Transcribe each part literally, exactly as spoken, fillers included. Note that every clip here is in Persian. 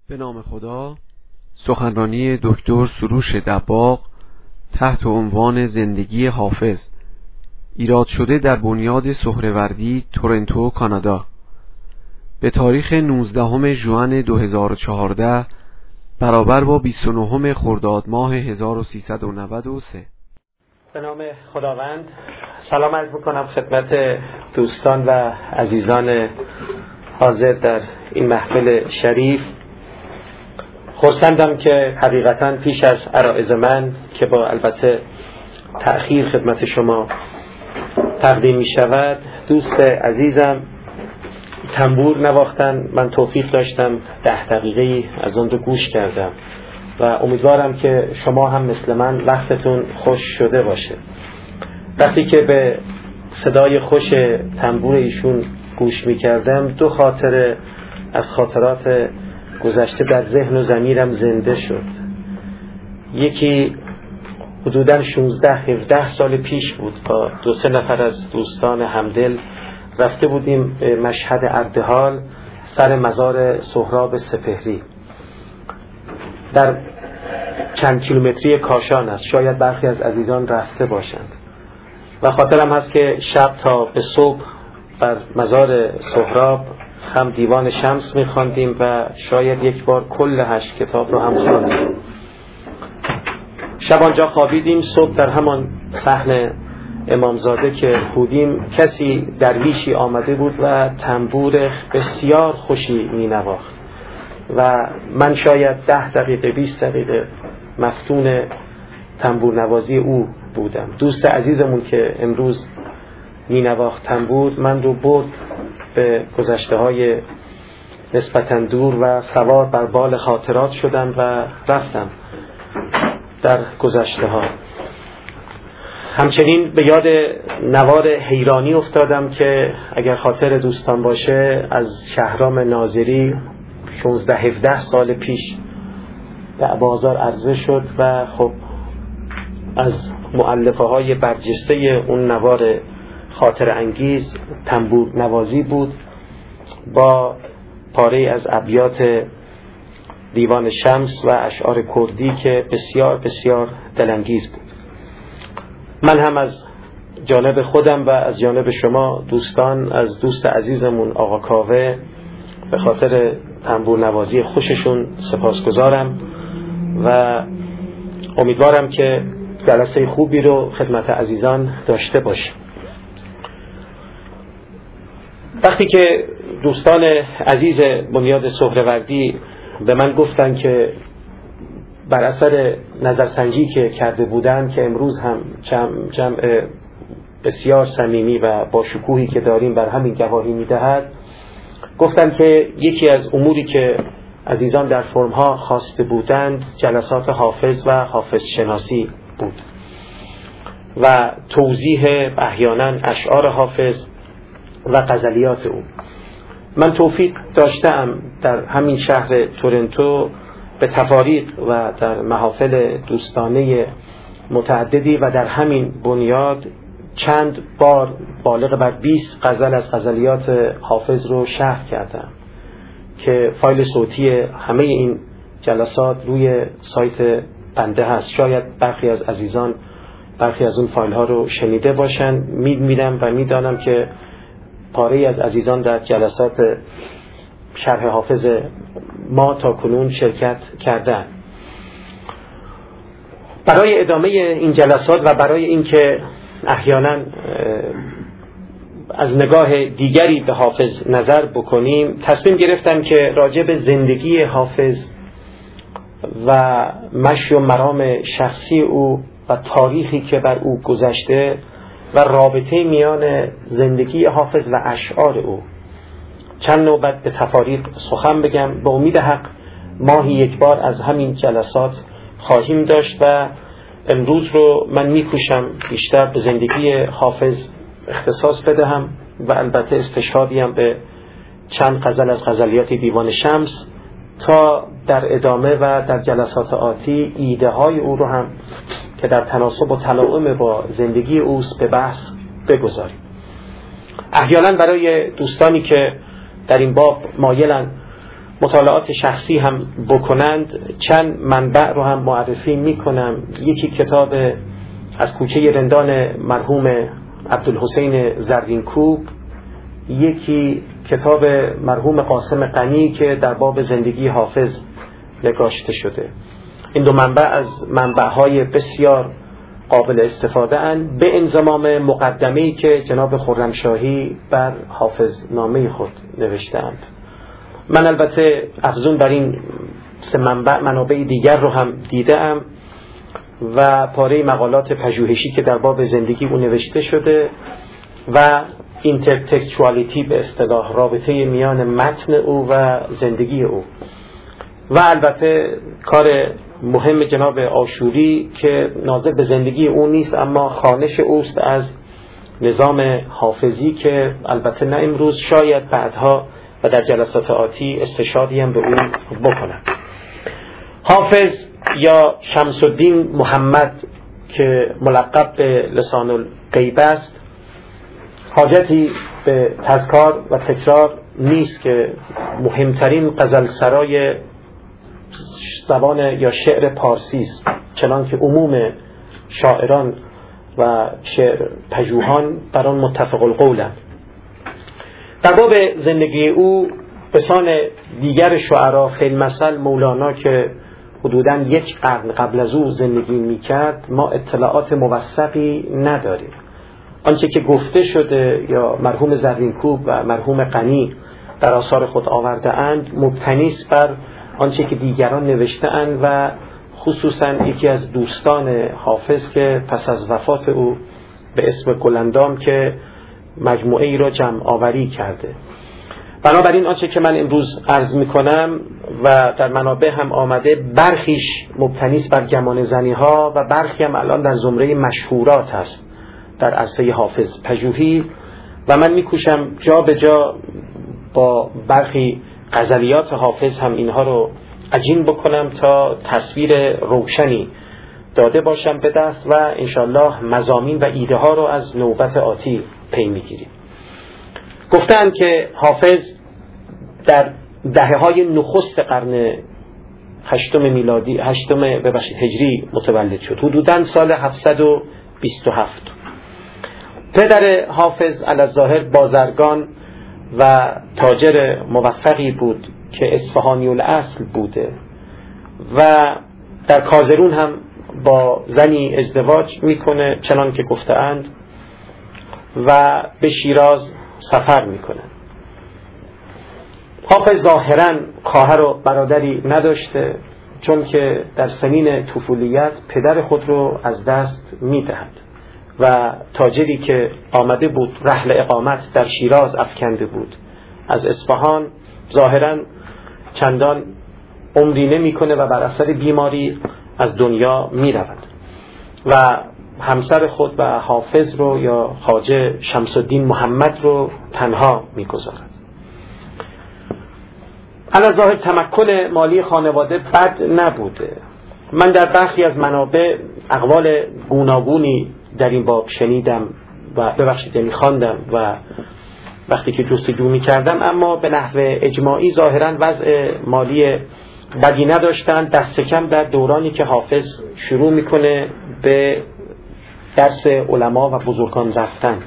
به نام خدا. سخنرانی دکتر سروش دباغ تحت عنوان زندگی حافظ، ایراد شده در بنیاد سهروردی، تورنتو، کانادا، به تاریخ نوزدهم ژوئن دو هزار و چهارده برابر با بیست و نهم خرداد ماه هزار و سیصد و نود و سه. به نام خداوند. سلام عرض میکنم خدمت دوستان و عزیزان حاضر در این محفل شریف. خرسندم که حقیقتا پیش از عرائض من که با البته تأخیر خدمت شما تقدیم می شود، دوست عزیزم تنبور نواختن. من توفیق داشتم ده دقیقه از اون رو گوش کردم و امیدوارم که شما هم مثل من وقتتون خوش شده باشه. وقتی که به صدای خوش تنبور ایشون گوش می کردم، دو خاطره از خاطرات گذشته در ذهن و ضمیرم زنده شد. یکی حدوداً شانزده هفده سال پیش بود، با دو سه نفر از دوستان همدل رفته بودیم به مشهد اردهال سر مزار سهراب سپهری. در چند کیلومتری کاشان است، شاید برخی از عزیزان رفته باشند. و خاطرم هست که شب تا به صبح بر مزار سهراب هم دیوان شمس می‌خواندیم و شاید یک بار کل هشت کتاب رو هم خواندیم. شب آنجا خوابیدیم. صبح در همان صحن امامزاده که بودیم، کسی درویشی آمده بود و تنبور بسیار خوشی می‌نواخت و من شاید ده دقیقه بیست دقیقه مفتون تنبور نوازی او بودم. دوست عزیزمون که امروز می‌نواخت تنبور من رو برد به گذشته های نسبتاً دور و سوار بر بال خاطرات شدم و رفتم در گذشته ها. همچنین به یاد نوار حیرانی افتادم که اگر خاطر دوستان باشه از شهرام ناظری شانزده هفده سال پیش در بازار عرضه شد و خب از مؤلفه های برجسته اون نوار خاطر انگیز تنبور نوازی بود با پاره از ابیات دیوان شمس و اشعار کردی که بسیار بسیار دلانگیز بود. من هم از جانب خودم و از جانب شما دوستان، از دوست عزیزمون آقا کاوه به خاطر تنبور نوازی خوششون سپاسگزارم و امیدوارم که جلسه خوبی رو خدمت عزیزان داشته باشیم. وقتی که دوستان عزیز بنیاد سهروردی به من گفتن که بر اثر نظرسنجی که کرده بودن که امروز هم جمع, جمع بسیار صمیمی و با شکوهی که داریم بر همین گواهی میدهد، گفتن که یکی از اموری که عزیزان در فرمها خواسته بودند جلسات حافظ و حافظ شناسی بود و توضیح احیانا اشعار حافظ و غزلیات او. من توفیق داشتم در همین شهر تورنتو به تفاریق و در محافل دوستانه متعددی و در همین بنیاد چند بار بالغ بر بیست غزل از غزلیات حافظ رو شرح کردم که فایل صوتی همه این جلسات روی سایت بنده هست. شاید برخی از عزیزان برخی از اون فایل ها رو شنیده باشن. میدونم و میدانم که پاره از عزیزان در جلسات شرح حافظ ما تا کنون شرکت کردن. برای ادامه این جلسات و برای اینکه احیانا از نگاه دیگری به حافظ نظر بکنیم، تصمیم گرفتم که راجع به زندگی حافظ و مشی و مرام شخصی او و تاریخی که بر او گذشته و رابطه میان زندگی حافظ و اشعار او چند نوبت به تفاریق سخن بگم. به امید حق ماهی یک بار از همین جلسات خواهیم داشت و امروز رو من میکوشم بیشتر به زندگی حافظ اختصاص بدهم و البته استشهادیم به چند غزل از غزلیات دیوان شمس تا در ادامه و در جلسات آتی ایده های او رو هم که در تناسب و تلاعم با زندگی اوست به بحث مطالعات شخصی هم بکنند چند منبع رو هم معرفی میکنم. یکی کتاب از کوچه رندان مرحوم عبدالحسین زرینکوب، یکی کتاب مرحوم قاسم غنی که در باب زندگی حافظ نگاشته شده. این دو منبع از منبع‌های بسیار قابل استفاده اند به انضمام مقدمه‌ای که جناب خرمشاهی بر حافظ نامه خود نوشته‌اند. من البته افزون بر این سه منبع منابع دیگر رو هم دیدم و پاره مقالات پژوهشی که در باب زندگی او نوشته شده و اینترتکستوالیتی به اصطلاح، رابطه میان متن او و زندگی او، و البته کار مهم جناب عاشوری که ناظر به زندگی او نیست اما خوانش اوست از نظام حافظی که البته نه امروز، شاید بعدها و در جلسات آتی استشهادی هم به او بکنم. حافظ یا شمس الدین محمد که ملقب به لسان الغیب است، حاجتی به تذکار و تکرار نیست که مهمترین غزلسرای زبان یا شعر پارسی است، چنان که عموم شاعران و شعر پژوهان بر آن متفق القولند. در باب زندگی او بسان دیگر شعرا، فی‌المثل مولانا که حدوداً یک قرن قبل از او زندگی میکرد، ما اطلاعات موثقی نداریم. آنچه که گفته شده یا مرحوم زرینکوب و مرحوم غنی در آثار خود آورده اند مبتنی است بر آنچه که دیگران نوشته اند و خصوصاً یکی از دوستان حافظ که پس از وفات او به اسم گلندام که مجموعه ای را جمع آوری کرده. بنابراین آنچه که من امروز عرض میکنم و در منابع هم آمده، برخیش مبتنی است بر گمان زنی ها و برخی هم الان در زمره مشهورات هست در عرصه حافظ پژوهی و من میکوشم جا به جا با برخی غزلیات حافظ هم اینها رو عجین بکنم تا تصویر روشنی داده باشم به دست و انشالله مضامین و ایده ها رو از نوبت آتی پی میگیریم. گفتند که حافظ در دهه های نخست قرن هشتم میلادی هشتم ببخشید هجری متولد شد، حدوداً سال هفتصد و بیست و هفت. پدر حافظ علی‌الظاهر بازرگان و تاجر موفقی بود که اصفهانی الاصل بوده و در کازرون هم با زنی ازدواج میکنه چنان که گفته‌اند و به شیراز سفر میکنه. حافظ ظاهراً خواهر و برادری نداشته چون که در سنین طفولیت پدر خود رو از دست میدهد و تاجری که آمده بود رحل اقامت در شیراز افکنده بود از اصفهان، ظاهراً چندان عمری نمی کنه و بر اثر بیماری از دنیا می رود و همسر خود و حافظ رو یا خواجه شمس الدین محمد رو تنها می گذارد. علی‌الظاهر تمکن مالی خانواده بد نبوده. من در برخی از منابع اقوال گوناگونی در این باب شنیدم و ببخشید یعنی خواندم و وقتی که جستجو می کردم، اما به نحو اجماعی ظاهراً وضع مالی بدی نداشتن، دست کم در دورانی که حافظ شروع میکنه به درس علما و بزرگان رفتن.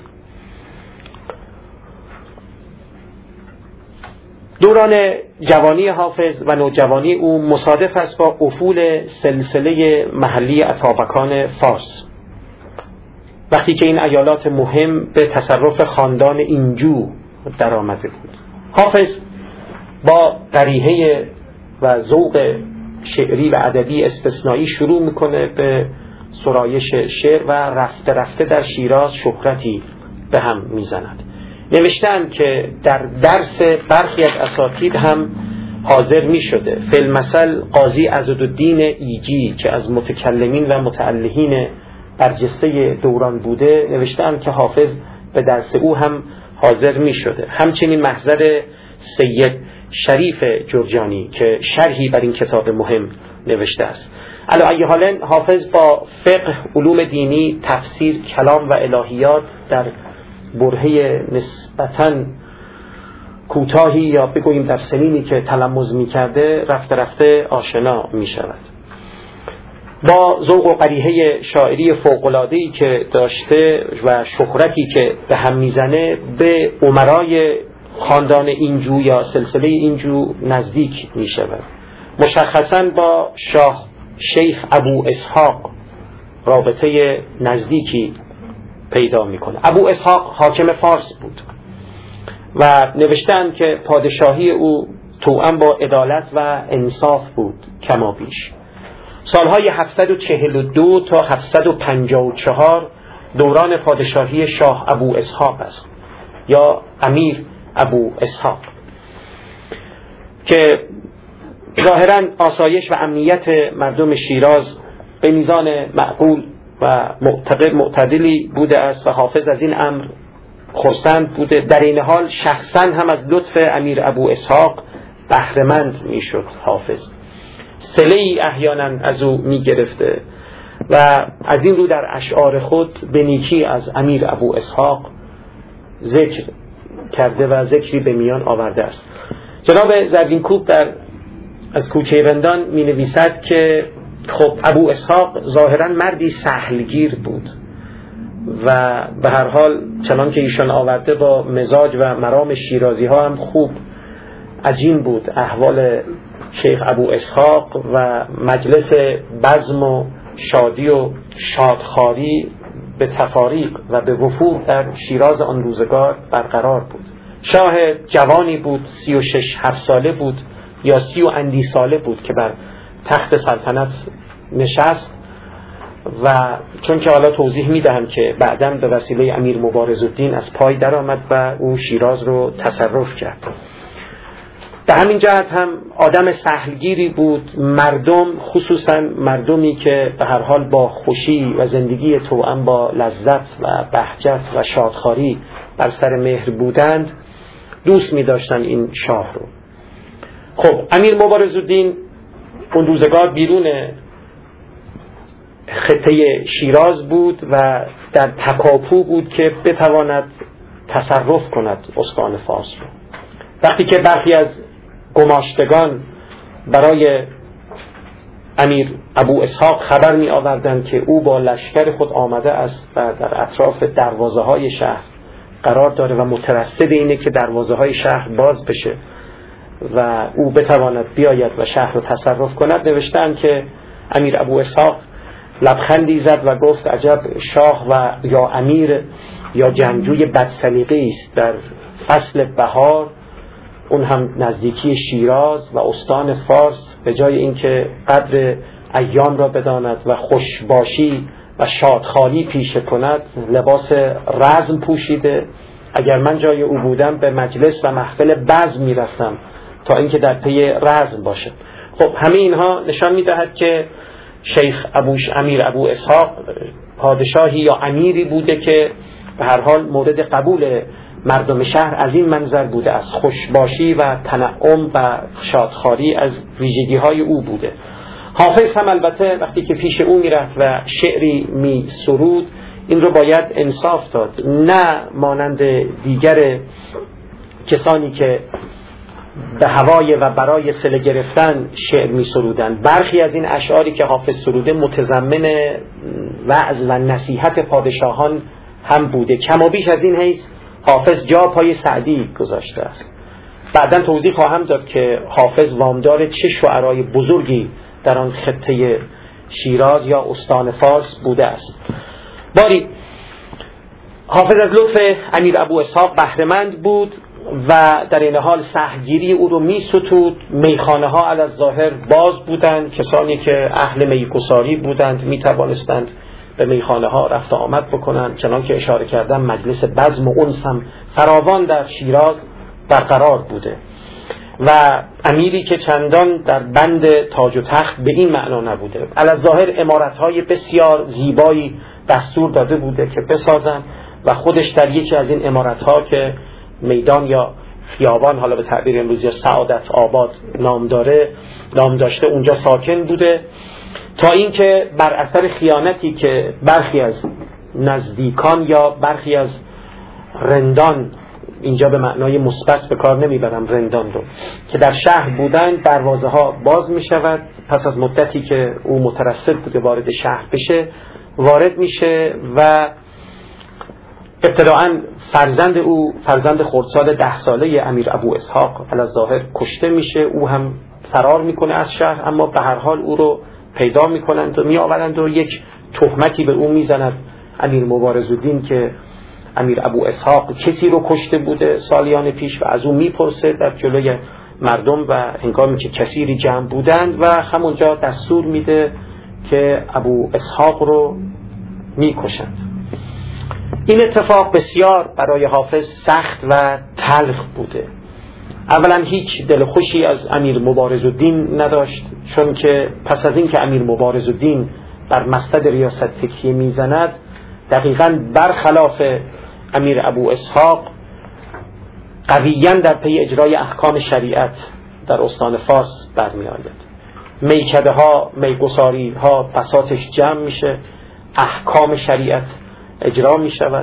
دوران جوانی حافظ و نوجوانی او مصادف است با افول سلسله محلی اتابکان فارس، وقتی که این ایالات مهم به تصرف خاندان اینجو در آمده بود. حافظ با قریحه و ذوق شعری و ادبی استثنایی شروع میکنه به سرایش شعر و رفته رفته در شیراز شهرتی به هم میزند. نوشتند که در درس برخی از اساتید هم حاضر می شده. فی‌المثل قاضی عضدالدین ایجی که از متکلمین و متألهین برجسته دوران بوده، نوشتند که حافظ به درس او هم حاضر می شده. همچنین محضر سید شریف جرجانی که شرحی بر این کتاب مهم نوشته است. علی ای حال حافظ با فقه، علوم دینی، تفسیر، کلام و الهیات در برهه نسبتاً کوتاهی یا بگوییم در سنینی که تلمذ می‌کرده رفته رفته آشنا می‌شود. با ذوق و قریحه شاعری فوق‌العاده‌ای که داشته و شهرتی که به هم میزنه به امرای خاندان اینجو یا سلسله اینجو نزدیک میشود. مشخصاً با شاه شیخ ابو اسحاق رابطه نزدیکی پیدا میکنه. ابو اسحاق حاکم فارس بود و نوشتن که پادشاهی او توأم با عدالت و انصاف بود کما بیش. سالهای هفتصد و چهل و دو تا هفتصد و پنجاه و چهار دوران پادشاهی شاه ابو اسحاق است یا امیر ابو اسحاق که ظاهراً آسایش و امنیت مردم شیراز به میزان معقول و معتقد معتدلی بوده است و حافظ از این امر خرسند بوده. در این حال شخصاً هم از لطف امیر ابو اسحاق بهره‌مند میشد. حافظ صله‌ای احیانا از او میگرفته و از این رو در اشعار خود به نیکی از امیر ابو اسحاق ذکر کرده و ذکری به میان آورده است. جناب زرینکوب در از کوچه رندان می نویسد که خب ابو اسحاق ظاهراً مردی سهلگیر بود و به هر حال چنان که ایشان آورده با مزاج و مرام شیرازی ها هم خوب عجین بود احوال شیخ ابو اسحاق و مجلس بزم و شادی و شادخواری به تفاریق و به وفور در شیراز آن روزگار برقرار بود. شاه جوانی بود، سی و شش هفت ساله بود یا سی و اندی ساله بود که بر تخت سلطنت نشست و چون که حالا توضیح میدهم که بعداً به وسیله امیر مبارزالدین از پای در آمد و او شیراز رو تصرف کرد. به همین جهت هم آدم سهلگیری بود. مردم خصوصاً مردمی که به هر حال با خوشی و زندگی توأم با لذت و بهجت و شادخواری بر سر مهر بودند دوست می داشتن این شاه رو. خب امیر مبارزالدین اون روزگار بیرون خطه شیراز بود و در تکاپو بود که بتواند تصرف کند استان فارس رو. وقتی که برخی از گماشتگان برای امیر ابو اسحاق خبر می آوردند که او با لشکر خود آمده است و در اطراف دروازه های شهر قرار داره و مترصد اینه که دروازه های شهر باز بشه و او بتواند بیاید و شهر رو تصرف کند، نوشتند که امیر ابو اسحاق لبخندی زد و گفت عجب شاه و یا امیر یا جنگجوی بدسلیقه‌ای است در فصل بهار، اون هم نزدیکی شیراز و استان فارس، به جای اینکه قدر ایام را بداند و خوشباشی و شادخوالی پیشه کند لباس رزم پوشیده. اگر من جای او بودم به مجلس و محفل بزم میرفتم تا اینکه در پی رزم باشه. خب همه اینها نشان میدهد که شیخ ابوش امیر ابو اسحاق پادشاهی یا امیری بوده که به هر حال مورد قبول مردم شهر از این منظر بوده، از خوشباشی و تنعم و شادخواری از ویژگی های او بوده. حافظ هم البته وقتی که پیش او میرفت و شعری می سرود این رو باید انصاف داد، نه مانند دیگر کسانی که به هوای و برای صله گرفتن شعر می سرودند. برخی از این اشعاری که حافظ سروده متضمن وعظ و نصیحت پادشاهان هم بوده. کم و بیش از این حیث حافظ جا پای سعدی گذاشته است. بعداً توضیح خواهم داد که حافظ وامدار چه شعرای بزرگی در آن خطه شیراز یا استان فارس بوده است. باری حافظ از لطف امیر ابو اسحاق بهره‌مند بود و در این حال سهلگیری او رو می ستود. میخانه ها علی الظاهر باز بودند، کسانی که اهل میگساری بودند می توانستند به میخانه ها رفت آمد بکنند. چنان که اشاره کردم مجلس بزم و انس هم فراوان در شیراز برقرار بوده و امیری که چندان در بند تاج و تخت به این معنا نبوده. علی الظاهر عمارت‌های بسیار زیبایی دستور داده بوده که بسازن و خودش در یکی از این عمارت‌ها که میدان یا خیابان حالا به تعبیر امروزی یا سعادت آباد نام داره نام داشته اونجا ساکن بوده، تا اینکه بر اثر خیانتی که برخی از نزدیکان یا برخی از رندان اینجا به معنای مثبت به کار نمیبرم رندان رو، که در شهر بودن دروازه ها باز می شود. پس از مدتی که او مترصد بوده وارد شهر بشه، وارد میشه و ابتداعاً فرزند او، فرزند خردسال ده ساله امیر ابو اسحاق علی‌الظاهر کشته میشه. او هم فرار میکنه از شهر، اما به هر حال او رو پیدا میکنند و میآورند و یک تهمتی به او میزند امیر مبارزالدین که امیر ابو اسحاق کسی رو کشته بوده سالیان پیش و از او میپرسه در جلوی مردم و هنگامی که کثیری جمع بودند و همونجا دستور میده که ابو اسحاق رو میکشند. این اتفاق بسیار برای حافظ سخت و تلخ بوده. اولا هیچ دلخوشی از امیر مبارزالدین نداشت، چون که پس از این که امیر مبارزالدین بر مسند ریاست تکیه میزند، دقیقاً برخلاف امیر ابو اسحاق قویاً در پی اجرای احکام شریعت در استان فارس برمی آید. میکده ها، میگساری ها بساطش جمع میشه، احکام شریعت اجرا می شود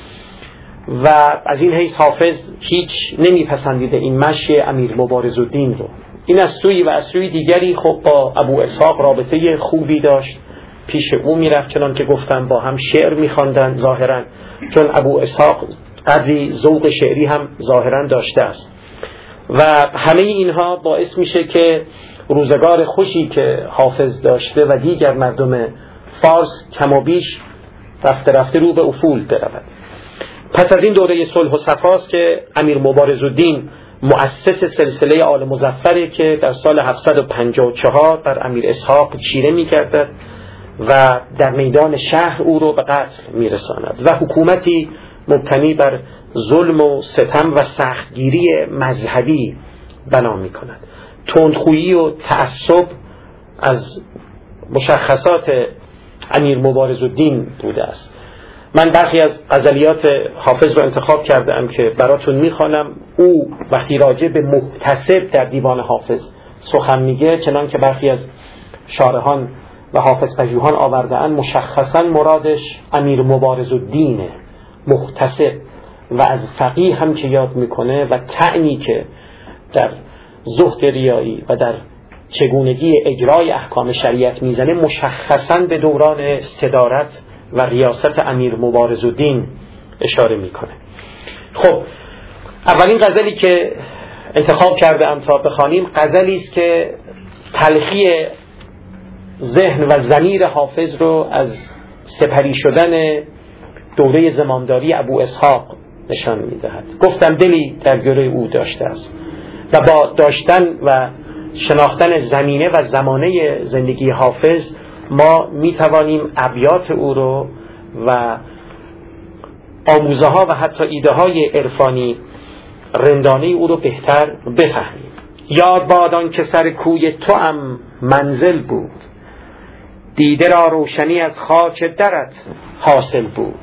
و از این حیث حافظ هیچ نمیپسندیده این مشی امیر مبارزالدین رو. این از سوی و از سوی دیگری خب با ابو اسحاق رابطه خوبی داشت، پیش او میرفت، چنان که گفتم با هم شعر میخواندن ظاهرا، چون ابو اسحاق قدری ذوق شعری هم ظاهرا داشته است و همه اینها باعث میشه که روزگار خوشی که حافظ داشته و دیگر مردم فارس کم و بیش رفته رفته رو به افول برود. پس از این دوره صلح و صفاست که امیر مبارزالدین مؤسس سلسله آل مظفره که در سال هفتصد و پنجاه و چهار بر امیر اسحاق چیره می‌گردد و در میدان شهر او رو به قتل میرساند و حکومتی مبتنی بر ظلم و ستم و سختگیری مذهبی بنا می‌کند. تندخویی و تعصب از مشخصات امیر مبارزالدین بوده است. من برخی از غزلیات حافظ رو انتخاب کردم که براتون میخوانم. او وقتی راجع به محتسب در دیوان حافظ سخن میگه، چنان که برخی از شارحان و حافظ پژوهان آورده‌اند، مشخصا مرادش امیر مبارزالدینه محتسب و از فقیه هم که یاد میکنه و طعنی که در زهد ریایی و در چگونگی اجرای احکام شریعت میزنه مشخصاً به دوران صدارت و ریاست امیر مبارزالدین اشاره میکنه. خب اولین غزلی که انتخاب کرده ام تا بخوانیم غزلی است که تلخی ذهن و ضمیر حافظ رو از سپری شدن دوره زمامداری ابو اسحاق نشان میدهد. گفتم دلی در گروه او داشته است و با داشتن و شناختن زمینه و زمانه زندگی حافظ ما میتوانیم ابیات او رو و آموزه ها و حتی ایده های عرفانی رندانه او رو بهتر بفهمیم. یاد بادان که سر کوی تو هم منزل بود، دیده را روشنی از خاک درت حاصل بود.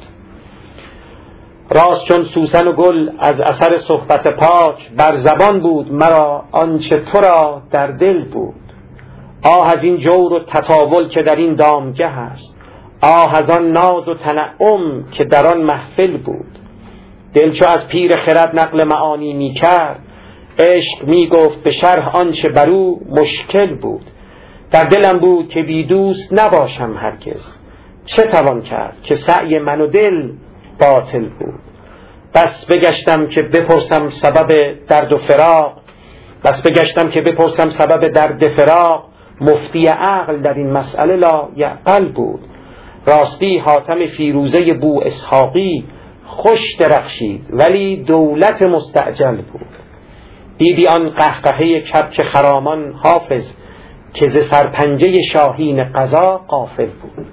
راست چون سوسن و گل از اثر صحبت پاک، بر زبان بود مرا آنچه تو را در دل بود. آه از این جور و تطاول که در این دامگه است، آه از آن ناز و تنعم که در آن محفل بود. دل چو از پیر خرد نقل معانی می کرد، عشق می گفت به شرح آنچه بر او مشکل بود. در دلم بود که بی دوست نباشم هرگز، چه توان کرد که سعی من و دل باطل بود. بس بگشتم که بپرسم سبب درد و فراق، بس بگشتم که بپرسم سبب درد فراق. مفتی عقل در این مسئله لا یعقل بود. راستی حاتم فیروزه بو اسحاقی خوش درخشید، ولی دولت مستعجل بود. دیدی آن قهقهه کبک خرامان حافظ، که ز سرپنجه شاهین قضا غافل بود.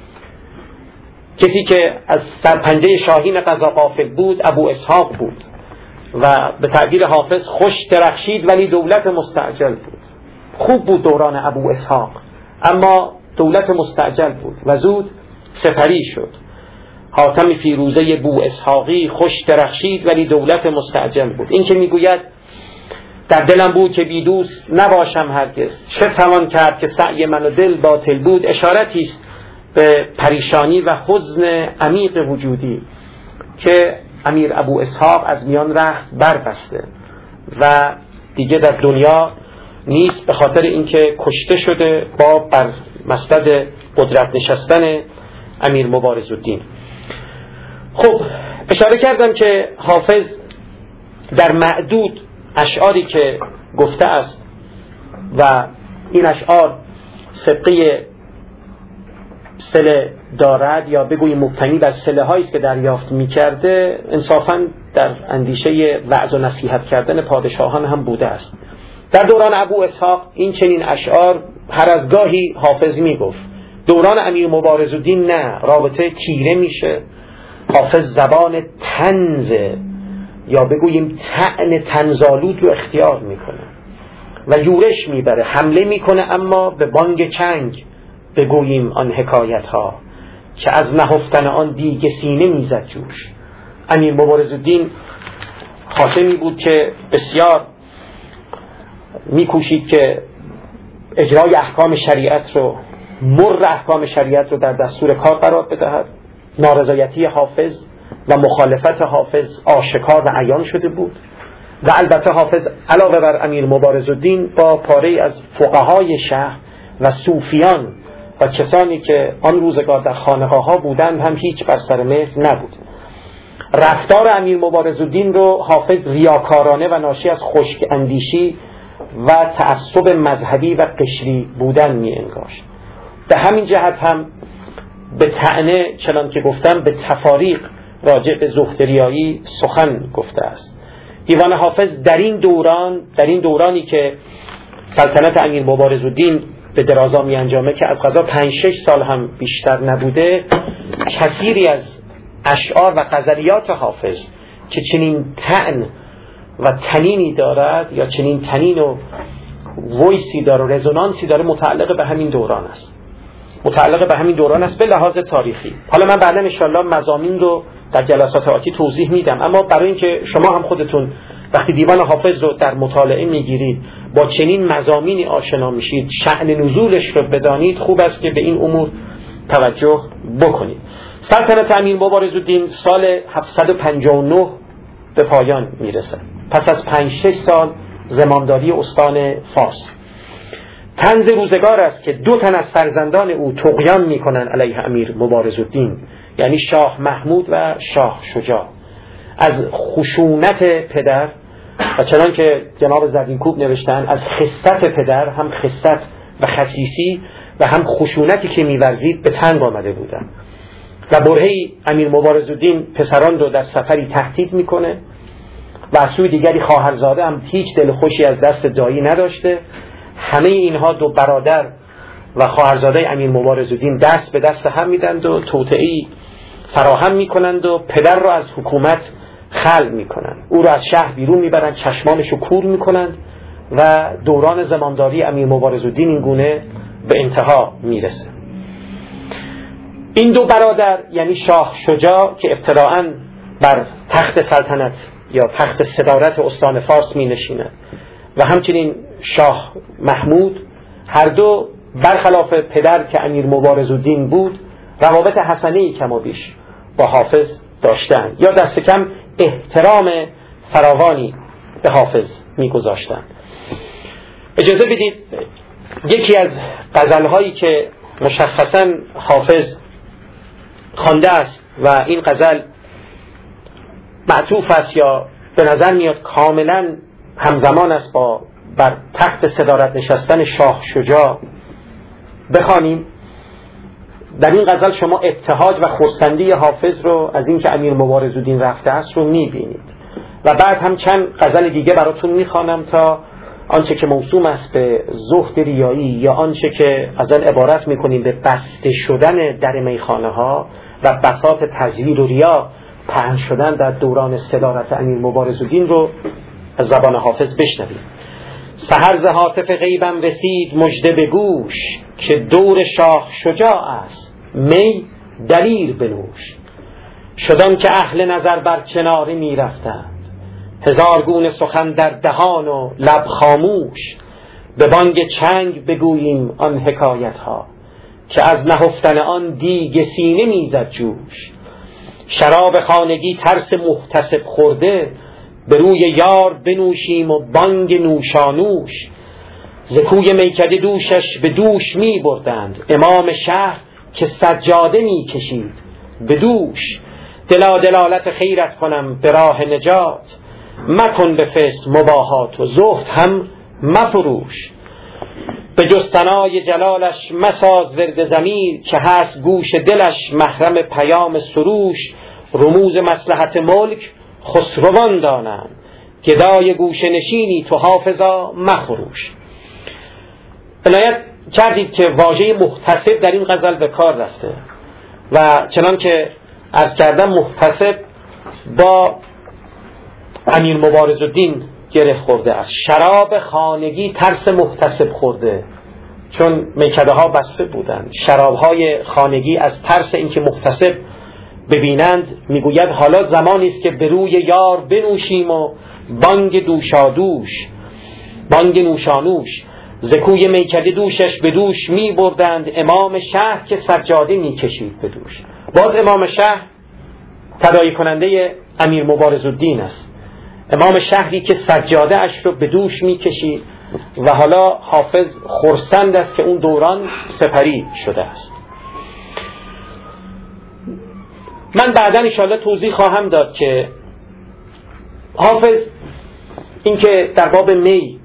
کسی که از سرپنجه شاهین قضا غافل بود ابو اسحاق بود و به تعبیر حافظ خوش درخشید ولی دولت مستعجل بود. خوب بود دوران ابو اسحاق، اما دولت مستعجل بود و زود سپری شد. حاتم فیروزه بو اسحاقی خوش درخشید ولی دولت مستعجل بود. این که میگوید در دلم بود که بی دوست نباشم هرگز، چه توان کرد که سعی من و دل باطل بود، اشارتی است به پریشانی و حزن عمیق وجودی که امیر ابو اسحاق از میان رخت بربسته و دیگه در دنیا نیست به خاطر اینکه کشته شده با بر مسند قدرت نشستن امیر مبارزالدین. خب اشاره کردم که حافظ در معدود اشعاری که گفته است و این اشعار سبقه صله دارد یا بگوییم مبتنی بر صله هایی است که دریافت می‌کرده، انصافاً در اندیشه وعظ و نصیحت کردن پادشاهان هم بوده است. در دوران ابو اسحاق این چنین اشعار هر از گاهی حافظ میگفت. دوران امیر مبارزالدین نه، رابطه تیره میشه، حافظ زبان طنز یا بگوییم طعن طنزآلود رو اختیار میکنه و یورش میبره، حمله میکنه، اما به بانگ چنگ بگوییم آن حکایت ها که از نهفتن آن دیگ سینه میزد جوش. امیر مبارزالدین حاکمی بود که بسیار میکوشید که اجرای احکام شریعت رو، مر احکام شریعت رو در دستور کار قرار بدهد. نارضایتی حافظ و مخالفت حافظ آشکار و عیان شده بود و البته حافظ علاوه بر امیر مبارزالدین با پاره از فقهای شهر و صوفیان و کسانی که آن روزگار در خانقاه ها بودند هم هیچ بر سر مهر نبود. رفتار امیر مبارزالدین رو حافظ ریاکارانه و ناشی از خشک اندیشی و تعصب مذهبی و قشری بودن می انگاشت. به همین جهت هم به طعنه چنان که گفتم به تفاریق راجع به زهدریایی سخن گفته است. دیوان حافظ در این دوران در این دورانی که سلطنت امیر مبارزالدین به درازا می انجامه که از قضا پنج شش سال هم بیشتر نبوده، کثیری از اشعار و غزلیات حافظ که چنین طعن و تنینی دارد یا چنین تنین و ویسی داره و رزونانسی داره متعلق به همین دوران است متعلق به همین دوران است به لحاظ تاریخی. حالا من بعدا ان شاء الله مضامین رو در جلسات آتی توضیح میدم، اما برای اینکه شما هم خودتون وقتی دیوان حافظ رو در مطالعه میگیرید با چنین مضامینی آشنا میشید، شأن نزولش رو بدانید، خوب است که به این امور توجه بکنید. سلطنت امیر مبارزالدین سال هفتصد و پنجاه و نه به پایان میرسه، پس از پنج شش سال زمامداری استان فارس. طنز روزگار است که دو تن از فرزندان او طغیان میکنن علیه امیر مبارزالدین، یعنی شاه محمود و شاه شجاع. از خشونت پدر و چنان که جناب زرینکوب نوشتن از خست پدر، هم خست و خسیسی و هم خشونتی که میورزید به تنگ آمده بودن و برهی امیر مبارزالدین پسران رو در سفری تهدید میکنه و از سوی دیگری خواهرزاده هم هیچ دل خوشی از دست دایی نداشته. همه اینها دو برادر و خواهرزاده امیر مبارزالدین دست به دست هم میدند و توطئه‌ای فراهم میکنند و پدر رو از حکومت خلع میکنند، او رو از شهر بیرون میبرند، چشمانش رو کور میکنند و دوران زمامداری امیر مبارزالدین این گونه به انتها میرسه. این دو برادر یعنی شاه شجاع که ابتداءً بر تخت سلطنت یا تخت صدارت استان فارس می نشینند و همچنین شاه محمود، هر دو برخلاف پدر که امیر مبارزالدین بود روابط حسنه‌ای کم و بیش با حافظ داشتند یا دست کم احترام فراوانی به حافظ می گذاشتند. اجازه بدید یکی از غزل‌هایی که مشخصاً حافظ خوانده است و این غزل معطوف است یا به نظر میاد کاملا همزمان است با بر تخت صدارت نشستن شاه شجاع بخوانیم. در این غزل شما ابتهاج و خرسندی حافظ رو از این که امیر مبارزالدین رفته است رو میبینید و بعد هم چند غزل دیگه براتون میخوانم تا آنچه که موسوم است به زهد ریایی یا آنچه که از آن عبارت میکنیم به بسته شدن در میخانه ها و بساط تزویر و ریا پهن شدن در دوران صدارت امیر مبارزالدین رو از زبان حافظ بشنویم. سحر ز هاتف غیبم رسید مژده به گوش، که دور شاه شجاع است می دلیر بنوش. شدان که اهل نظر بر کناری می رفتند، هزار گونه سخن در دهان و لب خاموش. به بانگ چنگ بگوییم آن حکایت ها، که از نهفتن آن دیگ سینه می زد جوش. شراب خانگی ترس محتسب خورده، به روی یار بنوشیم و بانگ نوشانوش. ز کوی میکده دوشش به دوش می بردند، امام شهر که سجاده می کشید به دوش. دلا دلالت خیرت کنم به راه نجات، مکن به فسق مباهات و زهد هم مفروش. به جستنای جلالش مساز ورد ضمیر، که هست گوش دلش محرم پیام سروش. رموز مصلحت ملک خسروان دانند، گدای گوش نشینی تو حافظا مخروش. عنایت کردید که واژه محتسب در این غزل به کار رفته و چنان که عرض کردم محتسب با امیر مبارزالدین گره خورده است. شراب خانگی ترس محتسب خورده، چون میکده ها بسته بودند. شراب های خانگی از ترس اینکه محتسب ببینند میگوید حالا زمانی است که به روی یار بنوشیم و بانگ دوشادوش، بانگ نوشانوش. زکوی میکده دوشش به دوش می بردند، امام شهر که سجاده می کشید به دوش. باز امام شهر تداعی کننده امیر مبارزالدین است، امام شهری که سجاده اش رو به دوش می کشید و حالا حافظ خرسند است که اون دوران سپری شده است. من بعداً انشاءالله توضیح خواهم داد که حافظ اینکه در باب می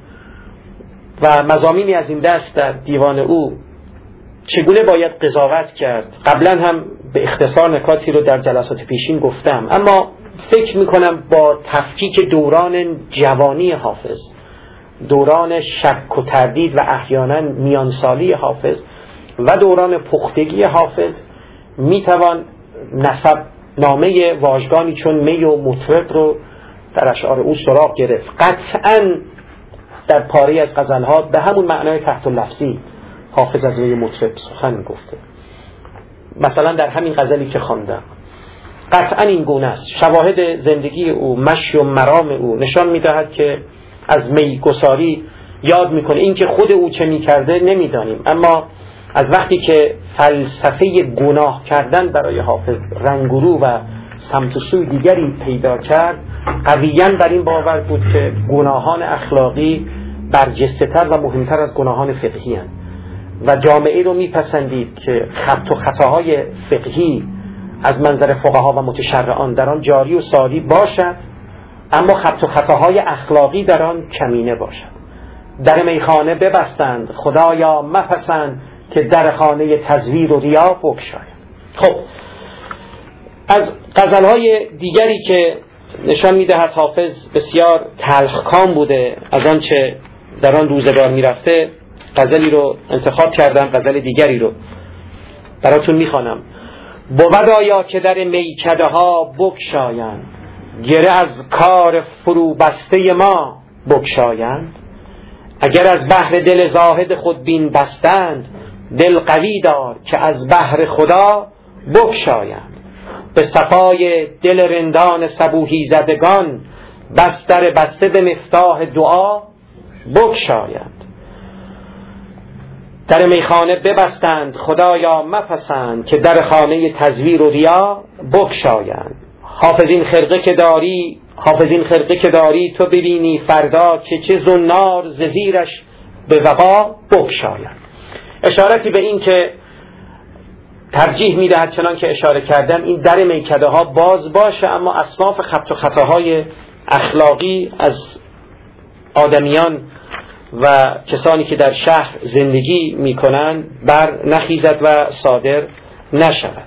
و مضامینی از این دست در دیوان او چگونه باید قضاوت کرد، قبلا هم به اختصار نکاتی رو در جلسات پیشین گفتم، اما فکر میکنم با تفکیک دوران جوانی حافظ، دوران شک و تردید و احیانا میانسالی حافظ و دوران پختگی حافظ میتوان نسب نامه واژگانی چون می و مطرب رو در اشعار او سراغ گرفت. قطعاً در پاره از غزلها به همون معنای تحت لفظی حافظ از روی مطرب سخن گفته. مثلا در همین غزلی که خواندم قطعاً این گونه است. شواهد زندگی او، مشی و مرام او نشان می‌دهد که از میگساری یاد میکنه. این که خود او چه میکرده نمیدانیم، اما از وقتی که فلسفه گناه کردن برای حافظ رنگورو و سمت و سوی دیگری پیدا کرد، قویاً بر این باور بود که گناهان اخلاقی برجسته‌تر و مهمتر از گناهان فقهی هستند و جامعه رو میپسندید که خط و خطاهای فقهی از منظر فقها و متشرعان در آن جاری و ساری باشد، اما خط و خطاهای اخلاقی در آن کمینه باشد. در میخانه ببستند خدایا مپسند، که در خانه تزویر و ریا بگشاید. خب از غزلهای دیگری که نشان میدهد حافظ بسیار تلخکام بوده از آنچه در آن روزگار میرفته، غزلی رو انتخاب کردم، غزل دیگری رو براتون میخوانم. بود آیا که در میکده ها بگشایند، گره از کار فرو بسته ما بگشایند. اگر از بحر دل زاهد خود بین بستند، دل قوی دار که از بحر خدا بگشایند. به صفای دل رندان صبوحی زدگان، بستر بسته به مفتاح دعا بگشایند. در میخانه ببستند خدایا مپسند، که در خانه تزویر و ریا بگشایند. حافظین خرقه که داری حافظین خرقه که داری تو ببینی فردا، که چه زنار ز زیرش به وقا بگشایند. اشارتی به این که ترجیح میدهد چنان که اشاره کردم این در میکده ها باز باشه، اما اصناف خط و خطاهای اخلاقی از آدمیان و کسانی که در شهر زندگی میکنند بر نخیزد و صادر نشود.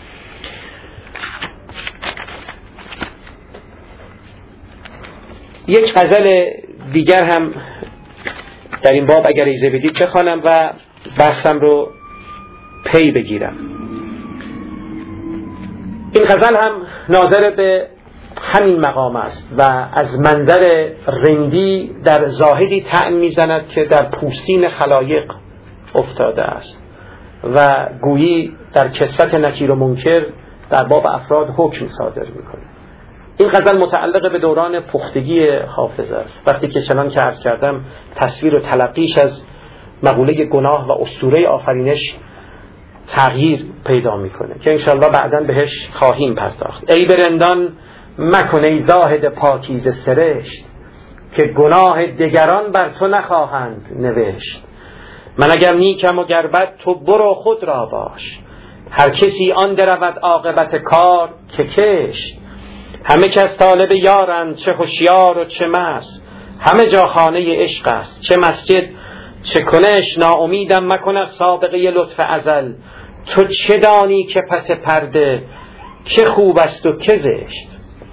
یک غزل دیگر هم در این باب اگر اجازه بدید بخوانم و بحثم رو پی بگیرم. این غزل هم ناظر به همین مقام است و از منظر رندی در زاهدی طعن میزند که در پوستین خلایق افتاده است و گویی در کسوت نکیر و منکر در باب افراد حکم صادر میکنه. این غزل متعلق به دوران پختگی حافظ است، وقتی که چنان که عرض کردم تصویر و تلقیش از مقوله گناه و اسطوره آفرینش تغییر پیدا میکنه که انشالله بعداً بهش خواهیم پرداخت. ای برندان مکن ای زاهد پاکیزه سرشت، که گناه دگران بر تو نخواهند نوشت. من اگر نیکم و گر بد تو برو خود را باش، هر کسی آن درود عاقبت کار که کشت. همه کس طالب یارند چه هوشیار و چه مست، همه جا خانه عشق است چه مسجد چه کنش. ناامیدم مکن از سابقه لطف ازل، تو چه دانی که پس پرده که خوب است و که زشت.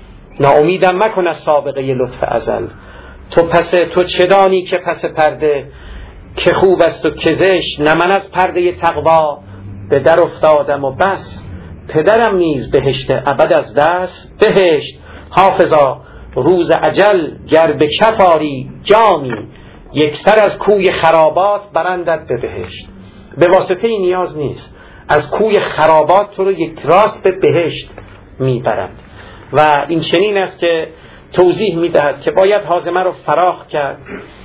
ناامیدم مکن از سابقه لطف ازل، تو پس تو چه دانی که پس پرده که خوب است و که زشت. نه من از پرده تقوا به در افتادم و بس، پدرم نیز بهشت ابد از دست بهشت. حافظا روز اجل گر به کف آری جامی، یک سر از کوی خرابات برندت به بهشت. به واسطه این نیاز نیست، از کوی خرابات تو رو یک راست به بهشت میبرند. و این چنین است که توضیح میدهد که باید هاضمه رو فراخ کرد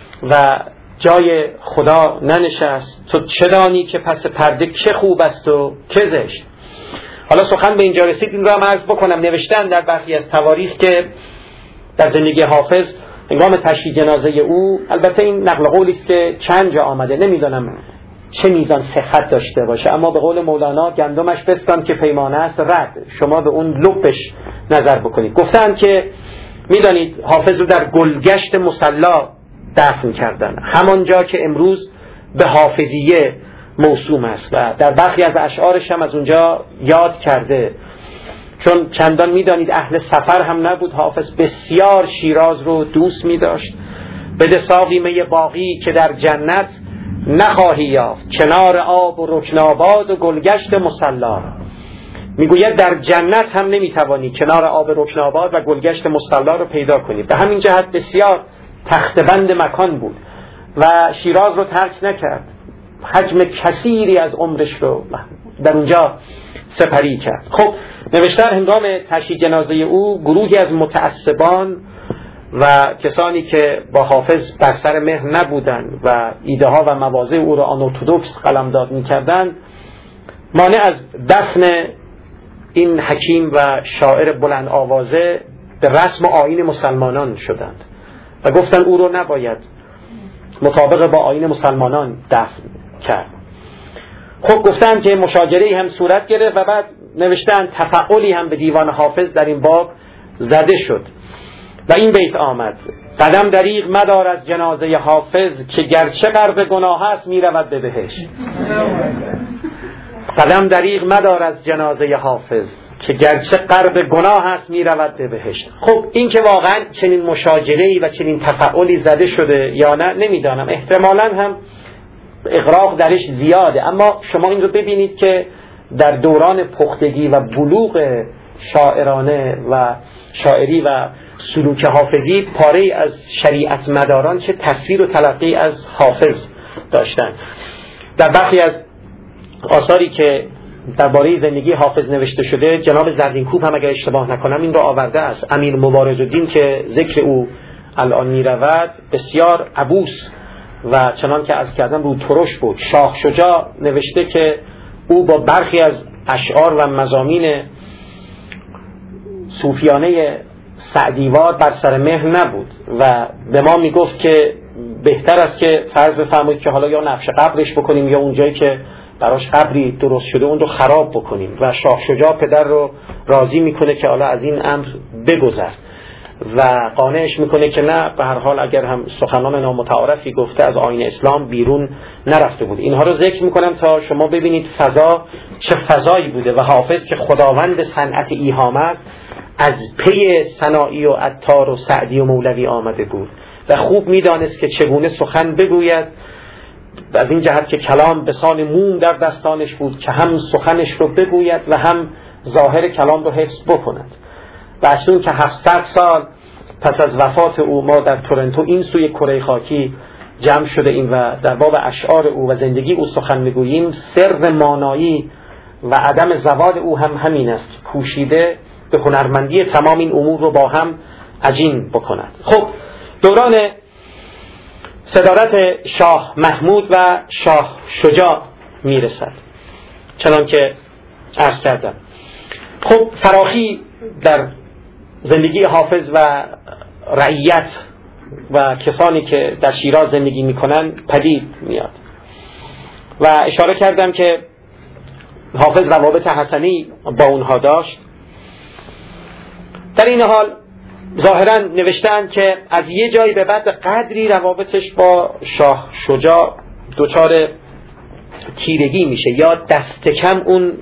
و جای خدا ننشست. تو چه دانی که پس پرده چه خوب است و که زشت. حالا سخن به اینجا رسید، این رو هم عرض بکنم. نوشتن در برخی از تواریخ که در زندگی حافظ هنگام تشییع جنازه او، البته این نقل قولی است که چند جا آمده، نمیدانم چه میزان صحت داشته باشه، اما به قول مولانا گندمش بستان که پیمانه است رد، شما به اون لبش نظر بکنید. گفتن که میدانید حافظ رو در گلگشت مصلا دفن کردن، همانجا که امروز به حافظیه موسوم است و در برخی از اشعارش هم از اونجا یاد کرده. چون چندان میدانید اهل سفر هم نبود، حافظ بسیار شیراز رو دوست می داشت. بده ساقی می باقی که در جنت نخواهی یافت، کنار آب و رکناباد و گلگشت مصلا. میگوید در جنت هم نمیتوانی کنار آب رکناباد و گلگشت مصلا رو پیدا کنی. به همین جهت بسیار تختبند مکان بود و شیراز رو ترک نکرد، حجم کثیری از عمرش رو در اونجا سپری کرد. خب نوشتن هنگام تشییع جنازه او گروهی از متعصبان و کسانی که با حافظ بر سر مهر نبودند و ایده ها و مواضع او را آنورتودکس قلمداد می‌کردند، مانع از دفن این حکیم و شاعر بلند آوازه به رسم و آیین مسلمانان شدند و گفتن او رو نباید مطابق با آیین مسلمانان دفن کرد. خب گفتن که مشاجره هم صورت گرفت و بعد نوشتن تفعلی هم به دیوان حافظ در این باب زده شد و این بیت آمد: قدم دریغ مدار از جنازه حافظ، که گرچه غرق گناه است می رود به بهشت. قدم دریغ مدار از جنازه حافظ، که گرچه غرق گناه است می رود به بهشت. خب این که واقعا چنین مشاجره‌ای و چنین تفعلی زده شده یا نه نمیدانم، احتمالاً هم اغراق درش زیاده، اما شما این رو ببینید که در دوران پختگی و بلوغ شاعرانه و شاعری و سلوک حافظی پاره از شریعت مداران چه تصویر و تلقی از حافظ داشتن. در برخی از آثاری که درباره زندگی حافظ نوشته شده، جناب زرینکوب هم اگر اشتباه نکنم این رو آورده است. امیر مبارزالدین که ذکر او الان می رود بسیار عبوس و چنان که از کردم رو ترش بود. شاه شجاع نوشته که او با برخی از اشعار و مضامین صوفیانه سعدیوار بر سر مهر نبود و به ما می گفت که بهتر است که فرض بفرمایید که حالا یا نقش قبرش بکنیم یا اونجایی که براش قبری درست شده اون رو خراب بکنیم و شاه شجاع پدر رو راضی میکنه که حالا از این امر بگذر و قانعش میکنه که نه، به هر حال اگر هم سخنان نامتعارفی گفته از آیین اسلام بیرون نرفته بود. اینها رو ذکر میکنم تا شما ببینید فضا چه فضایی بوده و حافظ که خداوند صنعت ایهام است از پی سنایی و عطار و سعدی و مولوی آمده بود و خوب میدانست که چگونه سخن بگوید، از این جهت که کلام به سان موم در دستانش بود که هم سخنش رو بگوید و هم ظاهر کلام رو حفظ بکند. و اکنون که هفتصد سال پس از وفات او ما در تورنتو این سوی کره خاکی جمع شده ایم و در باب اشعار او و زندگی او سخن میگوییم، سر مانایی و عدم زوال او هم همین است، کوشیده به هنرمندی تمام این امور رو با هم عجین بکند. خب دوران صدارت شاه محمود و شاه شجاع میرسد چنان که عرض کردم. خب فراخی در زندگی حافظ و رعیت و کسانی که در شیراز زندگی میکنن پدید میاد و اشاره کردم که حافظ روابط حسنی با اونها داشت. در این حال ظاهرا نوشتن که از یه جایی به بعد قدری روابطش با شاه شجاع دچار تیرگی میشه یا دست کم اون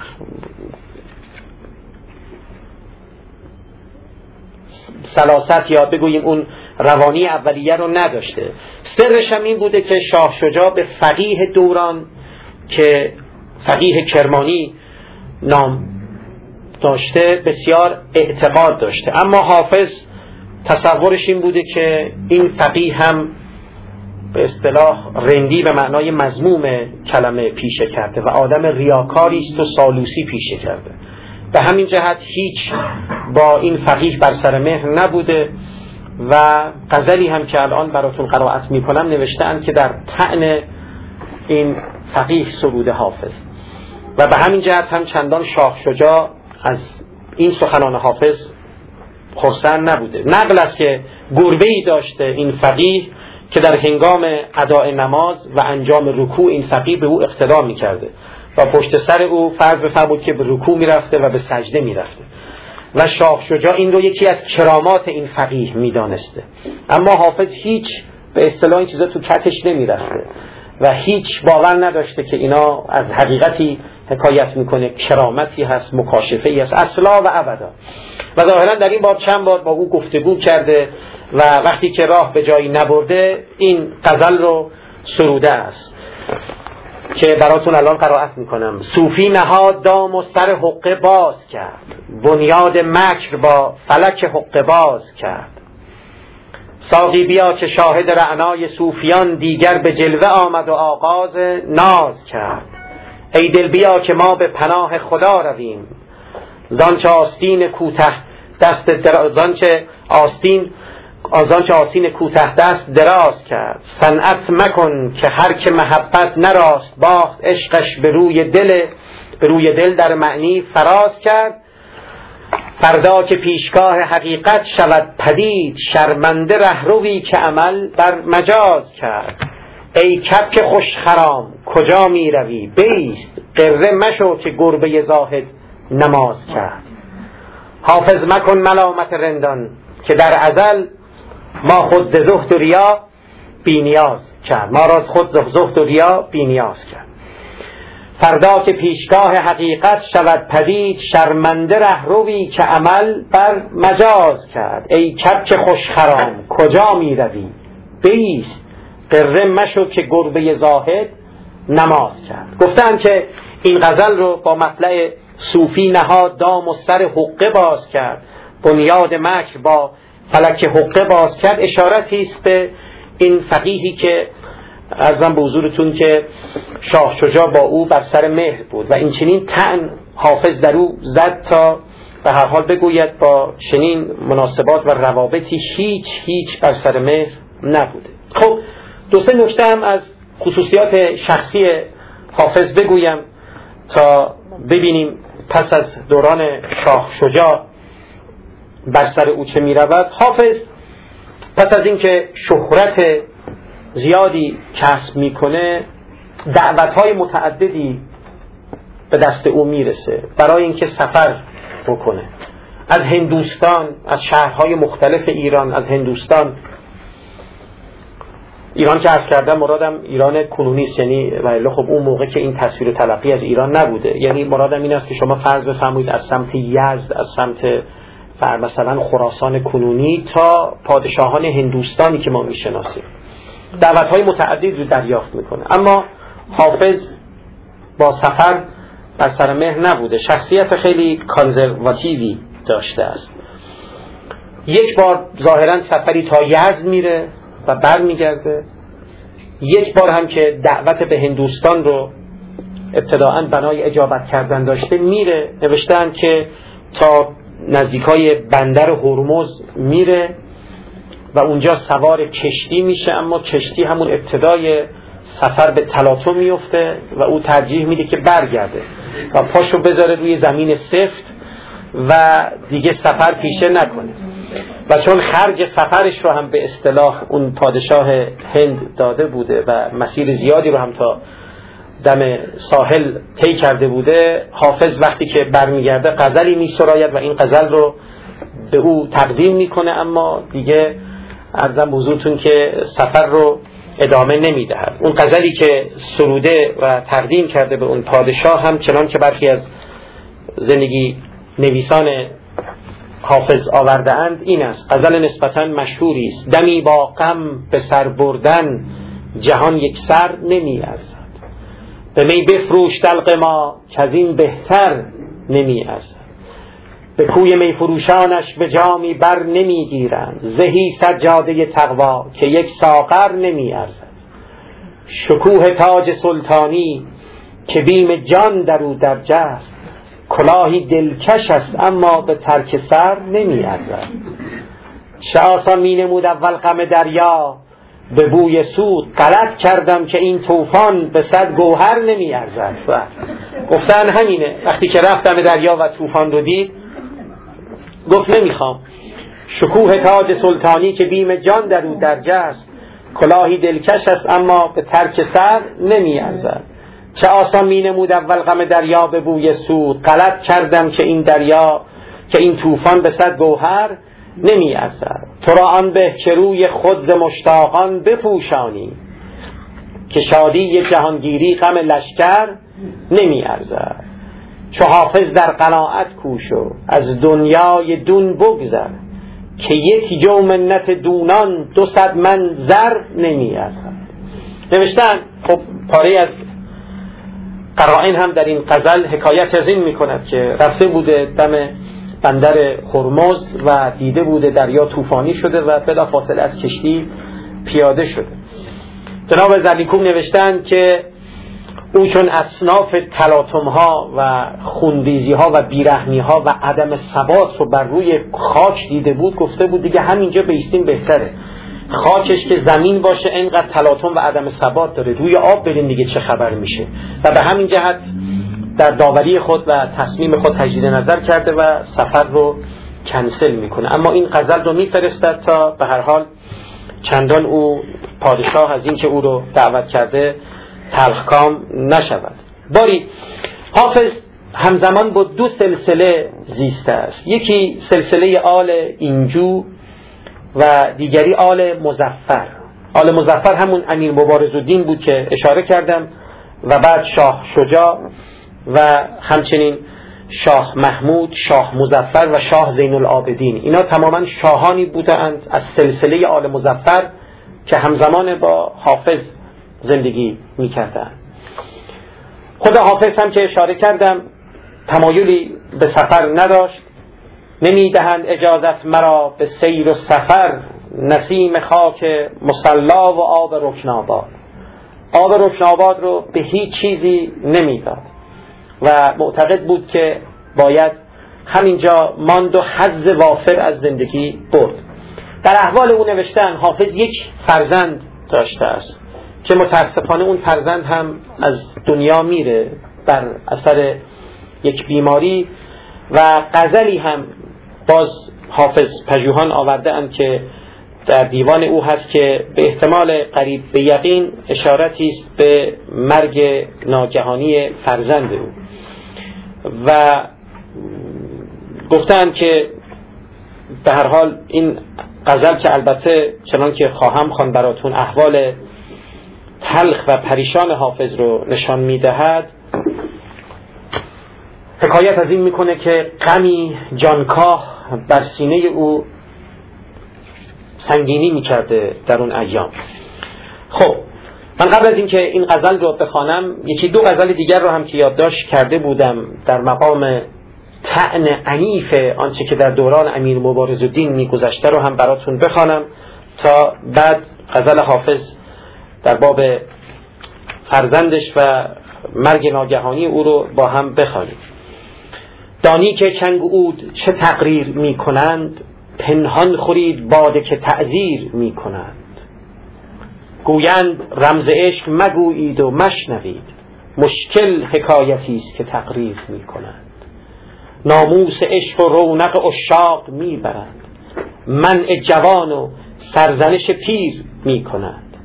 سلاست یا بگوییم اون روانی اولیه رو نداشته. سرش هم این بوده که شاه شجاع به فقیه دوران که فقیه کرمانی نام داشته بسیار اعتقاد داشته، اما حافظ تصورش این بوده که این فقیه هم به اصطلاح رندی به معنای مذموم کلمه پیشه کرده و آدم ریاکاری است و سالوسی پیشه کرده. به همین جهت هیچ با این فقیه بر سر مهر نبوده و غزلی هم که الان براتون قرائت میکنم نوشته‌اند که در طعن این فقیه سروده حافظ و به همین جهت هم چندان شاه شجاع از این سخنان حافظ خرسند نبوده. نقل است که گربه‌ای داشته این فقیه که در هنگام اداء نماز و انجام رکوع این فقیه به او اقتدا می‌کرده و پشت سر او فرض بفرمود که به رکوع می‌رفته و به سجده می‌رفته و شاه شجاع این رو یکی از کرامات این فقیه می‌دانسته، اما حافظ هیچ به اصطلاح این چیزا تو کتش نمی‌رفته و هیچ باور نداشته که اینا از حقیقتی حکایت میکنه، کرامتی هست، مکاشفه‌ای هست اصلا و ابدا. و ظاهرا در این باب چند بار با او گفتگو کرده و وقتی که راه به جایی نبرده این غزل رو سروده است که براتون الان قرائت میکنم. صوفی نهاد دام و سر حقه باز کرد، بنیاد مکر با فلک حقه باز کرد. ساقی بیا که شاهد رعنای صوفیان دیگر به جلوه آمد و آغاز ناز کرد. ای دل بیا که ما به پناه خدا رویم، زانچه آستین کوته دست در... زانچه آستین زانچه آستین کوته دست دراز کرد. صنعت مکن که هر که محبت نراست باخت، عشقش به روی دل به روی دل در معنی فراز کرد. فردا که پیشگاه حقیقت شود پدید، شرمنده رهروی که عمل بر مجاز کرد. ای کبک خوش خرام کجا می روی، بیست قره مشو که گربه زاهد نماز کرد. حافظ مکن ملامت رندان که در ازل ما خود ز زهد و ریا بی نیاز کرد، ما را خود ز زهد و ریا بی نیاز کرد. فردا که پیشگاه حقیقت شود پدید، شرمنده رهروی که عمل بر مجاز کرد. ای کبک خوش خرام کجا می روی، بیست قره مشو که گربه زاهد نماز کرد. گفتن که این غزل رو با مطلع صوفی نهاد دام و سر حقه باز کرد، بنیاد مکر با فلک حقه باز کرد، اشارتی است به این فقیهی که عرضم به حضورتون که شاه شجاع با او بر سر مهر بود و این چنین طعن حافظ در او زد تا به هر حال بگوید با چنین مناسبات و روابطی هیچ هیچ بر سر مهر نبوده. خب دو سه نکته هم از خصوصیات شخصی حافظ بگویم تا ببینیم پس از دوران شاه شجاع بر سر او چه می رود. حافظ پس از اینکه شهرت زیادی کسب میکنه دعوت‌های متعددی به دست او میرسه برای اینکه سفر بکنه از هندوستان، از شهرهای مختلف ایران، از هندوستان ایران که عرض کردم مرادم ایران کنونی است، یعنی ولی خب اون موقع که این تصویر و تلقی از ایران نبوده، یعنی مرادم این است که شما فرض بفرمایید از سمت یزد، از سمت مثلا خراسان کنونی تا پادشاهان هندوستانی که ما میشناسیم دعوت‌های متعدد رو دریافت میکنه، اما حافظ با سفر بر سر مهر نبوده، شخصیت خیلی کانزرواتیوی داشته است. یک بار ظاهرا سفری تا یزد میره و بر میگرده، یک بار هم که دعوت به هندوستان رو ابتداءً بنای اجابت کردن داشته میره، نوشتن که تا نزدیکای بندر هرمز میره و اونجا سوار کشتی میشه، اما کشتی همون ابتدای سفر به تلاطم میفته و او ترجیح میده که برگرده و پاشو بذاره روی زمین سفت و دیگه سفر پیشه نکنه. و چون خرج سفرش رو هم به اصطلاح اون پادشاه هند داده بوده و مسیر زیادی رو هم تا دم ساحل طی کرده بوده، حافظ وقتی که برمیگرده غزلی میسراید و این غزل رو به او تقدیم میکنه، اما دیگه عرضم حضورتون که سفر رو ادامه نمیدهد. اون غزلی که سروده و تقدیم کرده به اون پادشاه هم چنان که برخی از زندگی نویسان حافظ آورده اند این است. غزل نسبتاً مشهوری است: دمی با غم به سر بردن جهان یک سر نمی ارزد، به می بفروش دلق ما که از این بهتر نمی ارزد، به کوی می فروشانش به جامی بر نمی گیرند، زهی سجاده تقوا که یک ساغر نمی ارزد، شکوه تاج سلطانی که بیم جان در او درج است، کلاهی دلکش است اما به ترک سر نمی ارزد، چه آسان می نمود اول غم دریا به بوی سود، غلط کردم که این طوفان به صد گوهر نمی ارزد. و گفتن همینه، وقتی که رفتم دریا و طوفان رو دید گفت نمیخوام، شکوه تاج سلطانی که بیم جان در او درج است، کلاهی دلکش است اما به ترک سر نمی ارزد، چه آسان می نمود اول غم دریا به بوی سود، غلط کردم که این دریا که این طوفان به صد گوهر نمی ارزد، تو را آن به که روی خود ز مشتاقان بپوشانی، که شادی جهانگیری غم لشکر نمی ارزد، چو حافظ در قناعت کوشو از دنیای دون بگذر، که یک جو منت دونان دو صد من زر نمی ارزد. نوشتن خب پاره از قرائن هم در این غزل حکایت از این می کند که رفته بوده دم بندر هرمز و دیده بوده دریا طوفانی شده و بلا فاصله از کشتی پیاده شده. جناب زرنیکوم نوشتن که او چون اصناف تلاطم ها و خوندیزی ها و بیرحمی ها و عدم ثبات رو بر روی خاک دیده بود، گفته بود دیگه همینجا بیستیم بهتره، خاکش که زمین باشه اینقدر تلاطم و عدم ثبات داره، روی آب بریم دیگه چه خبر میشه. و به همین جهت در داوری خود و تصمیم خود تجدید نظر کرده و سفر رو کنسل میکنه. اما این غزل رو میفرستد تا به هر حال چندان او پادشاه از این که او رو دعوت کرده تلخکام نشود. باری حافظ همزمان با دو سلسله زیسته است، یکی سلسله آل اینجو و دیگری آل مظفر. آل مظفر همون امیر مبارزالدین بود که اشاره کردم و بعد شاه شجاع و همچنین شاه محمود، شاه مظفر و شاه زین العابدین. اینا تماما شاهانی بودند از سلسله آل مظفر که همزمان با حافظ زندگی می‌کردند. خود حافظ هم که اشاره کردم تمایلی به سفر نداشت، نمیدهند اجازت مرا به سیر و سفر، نسیم خاک مصلا و آب رکناباد. آب رکناباد رو به هیچ چیزی نمیداد و معتقد بود که باید همینجا ماند و حظ وافر از زندگی برد. در احوال او نوشتن حافظ یک فرزند داشته است که متاسفانه اون فرزند هم از دنیا میره بر اثر یک بیماری و غزلی هم باز حافظ پژوهان آورده اند که در دیوان او هست که به احتمال قریب به یقین اشارتی است به مرگ ناگهانی فرزند او و گفتند که به هر حال این غزل که البته چنان که خواهم خواند براتون احوال تلخ و پریشان حافظ رو نشان میدهد، حکایت از این میکنه که غمی جانکاه بر سینه او سنگینی میکرده در اون ایام. خب من قبل از اینکه این غزل رو بخوانم یکی دو غزل دیگر رو هم که یادداشت کرده بودم در مقام طعن عنیف آنچه که در دوران امیر مبارزالدین میگذشته رو هم براتون بخوانم تا بعد غزل حافظ در باب فرزندش و مرگ ناگهانی او رو با هم بخوانیم. دانی که چنگ عود چه تقریر می کنند، پنهان خورید باده که تعزیر می کنند. گویند رمز عشق مگویید و مشنوید، مشکل حکایتی است که تقریر می کنند. ناموس عشق و رونق عشاق می برند، منع جوان و سرزنش پیر می کنند.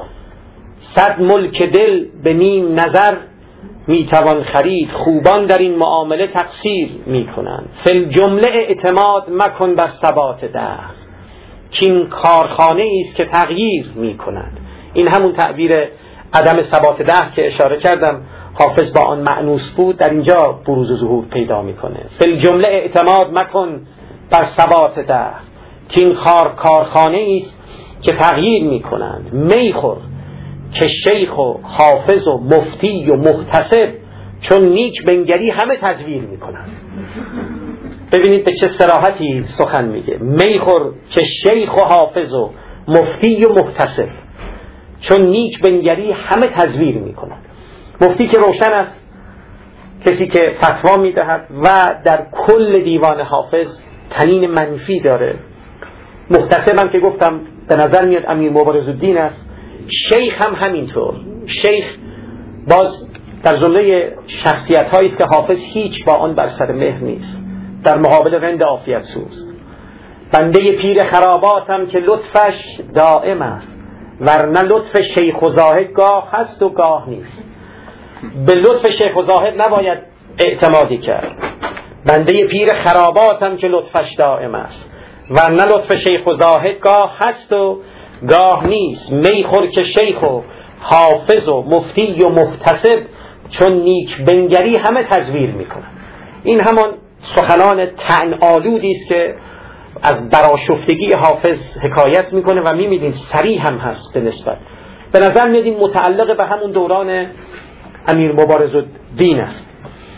صد ملک دل به نیم نظر می توان خرید، خوبان در این معامله تقصیر می کنند. فی الجمله اعتماد مکن بر ثبات دهر، که این کارخانه است که تغییر می کند. این همون تعبیر عدم ثبات دهر که اشاره کردم حافظ با آن مأنوس بود در اینجا بروز و ظهور پیدا میکنه. فی الجمله اعتماد مکن بر ثبات دهر، که این کارخانه است که تغییر میکنند. میخور که شیخ و حافظ و مفتی و محتسب، چون نیک بنگری همه تزویر میکنند. ببینید به چه صراحتی سخن میگه. میخور که شیخ و حافظ و مفتی و محتسب، چون نیک بنگری همه تزویر میکنند. مفتی که روشن است، کسی که فتوا میدهد و در کل دیوان حافظ تنین منفی داره. محتسب هم که گفتم به نظر میاد امیر مبارزالدین است. شیخ هم همینطور. شیخ باز در جمله شخصیت هایی است که حافظ هیچ با آن بر سر مهر نیست، در مقابل رند عافیت سوز. بنده پیر خراباتم که لطفش دائم است، ورنه لطف شیخ و زاهد گاه هست و گاه نیست. به لطف شیخ و زاهد نباید اعتمادی کرد. بنده پیر خراباتم که لطفش دائم است، ورنه لطف شیخ و زاهد گاه هست و گاه نیست. میخور که شیخ و حافظ و مفتی و محتسب، چون نیک بنگری همه تزویر میکنن. این همان سخنان طعن آلودی است که از برآشفتگی حافظ حکایت میکنه و میبینید صریح هم هست به نسبت. به نظر میاد این متعلق به همون دوران امیر مبارزالدین است.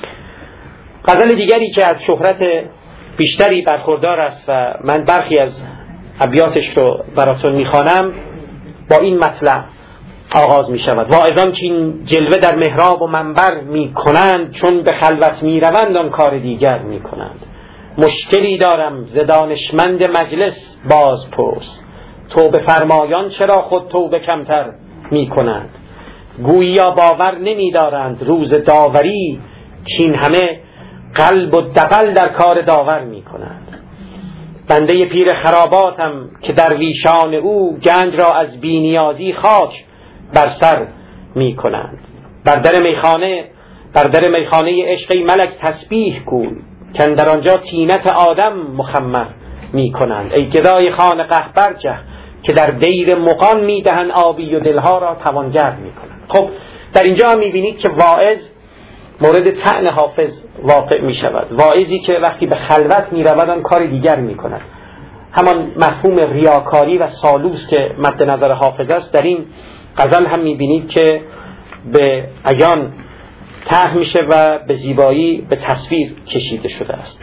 غزل دیگری که از شهرت بیشتری برخوردار است و من برخی از ابیاتش رو براتون میخوانم، با این مطلب آغاز میشود. واعظان که این جلوه در محراب و منبر میکنند، چون به خلوت میروند آن کار دیگر میکنند. مشکلی دارم ز دانشمند مجلس باز پرس، توبه فرمایان چرا خود توبه کمتر میکنند. گویا باور نمیدارند روز داوری، کین همه قلب و دغل در کار داور میکنند. بنده پیر خراباتم که درویشان او، گنج را از بینیازی خاک بر سر میکنند. بر در میخانه بر در میخانه عشقی ملک تسبیح گوی، که در آنجا طینت آدم مخمر میکنند. ای گدای خانقه برجه، که در دیر مغان میدهن آبی و دلها را توانگر میکنند. خب در اینجا هم میبینید که واعظ مورد طعن حافظ واقع میشود. واعظی که وقتی به خلوت میرود آن کار دیگر میکند. همان مفهوم ریاکاری و سالوس که مد نظر حافظ است در این غزل هم میبینید که به عیان طرح میشه و به زیبایی به تصویر کشیده شده است.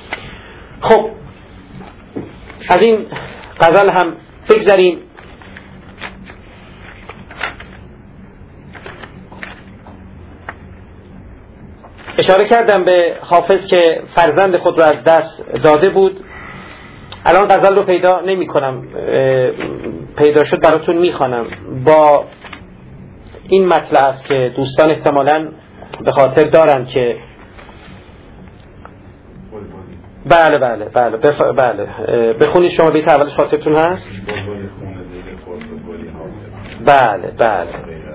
خب از این غزل هم بگذاریم. اشاره کردم به حافظ که فرزند خود را از دست داده بود. الان غزل رو پیدا نمی کنم، پیدا شد براتون میخوانم. با این مطلب است که دوستان احتمالاً به خاطر دارن که بله بله بله بف... بله بخونید شما بیت اولش خاطرتون هست؟ بله بله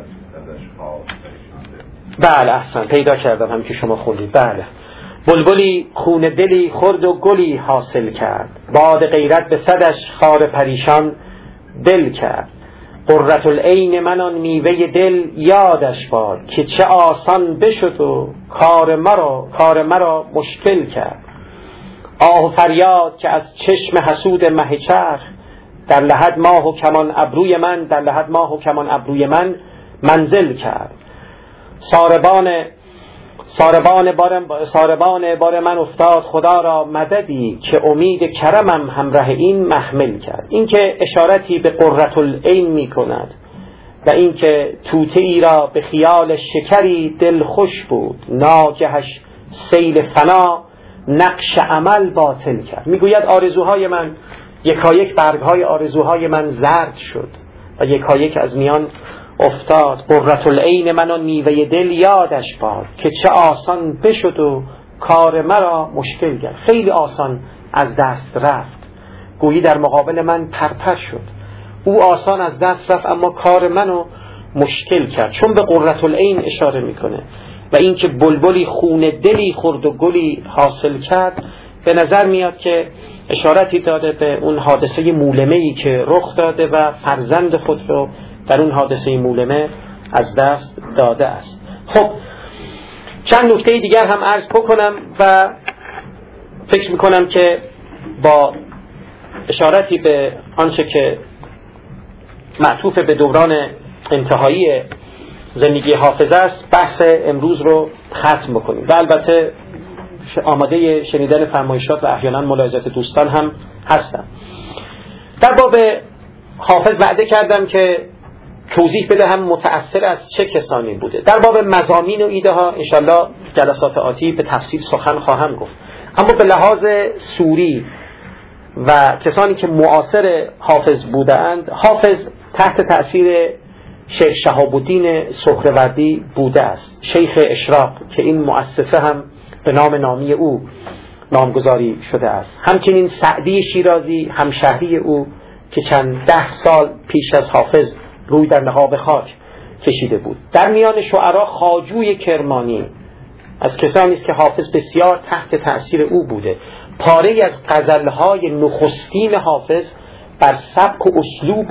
بله احسن پیدا کردم هم که شما خوندید. بله بلبلی خون دلی خورد و گلی حاصل کرد، باد غیرت به صدش خار پریشان دل کرد. قرة العین من آن میوه دل یادش باد، که چه آسان بشد و کار مرا کار مرا مشکل کرد. آه و فریاد که از چشم حسود مه چرخ، در لحد ماه و کمان ابروی من در لحد ماه و کمان ابروی من منزل کرد. ساربان ساربان بار ساربان بار من افتاد، خدا را مددی که امید کرمم همراه این محمل کرد. این که اشارتی به قرة العین می کند و این که توته ای را به خیال شکری دل خوش بود، ناگهش سیل فنا نقش عمل باطل کرد. میگوید آرزوهای من یکایک برگهای آرزوهای من زرد شد و یکایک از میان افتاد. قرة العین من و نیوه دل یادش باد، که چه آسان بشد و کار مرا مشکل کرد. خیلی آسان از دست رفت، گویی در مقابل من پرپر شد. او آسان از دست رفت اما کار منو مشکل کرد. چون به قرة العین اشاره میکنه و این که بلبلی خون دلی خورد و گلی حاصل کرد، به نظر میاد که اشارتی داده به اون حادثه مولمه‌ای که رخ داده و فرزند خود رو در اون حادثه مولمه از دست داده است. خب چند نکته دیگر هم عرض بکنم و فکر میکنم که با اشارتی به آنچه که معطوف به دوران انتهایی زندگی حافظ است بحث امروز رو ختم بکنیم و البته آماده شنیدن فرمایشات و احیانا ملاحظات دوستان هم هستم. در باب حافظ وعده کردم که توضیح بدهم متأثر از چه کسانی بوده. در باب مضامین و ایده ها انشالله جلسات آتی به تفصیل سخن خواهم گفت، اما به لحاظ سوری و کسانی که معاصر حافظ بودند، حافظ تحت تأثیر شیخ شهاب الدین سهروردی بوده است، شیخ اشراق، که این مؤسسه هم به نام نامی او نامگذاری شده است. همچنین سعدی شیرازی همشهری او که چند ده سال پیش از حافظ روی در نقاب خاک کشیده بود. در میان شعرا خواجوی کرمانی از کسانی است که حافظ بسیار تحت تأثیر او بوده. پاره از غزلهای نخستین حافظ بر سبک و اسلوب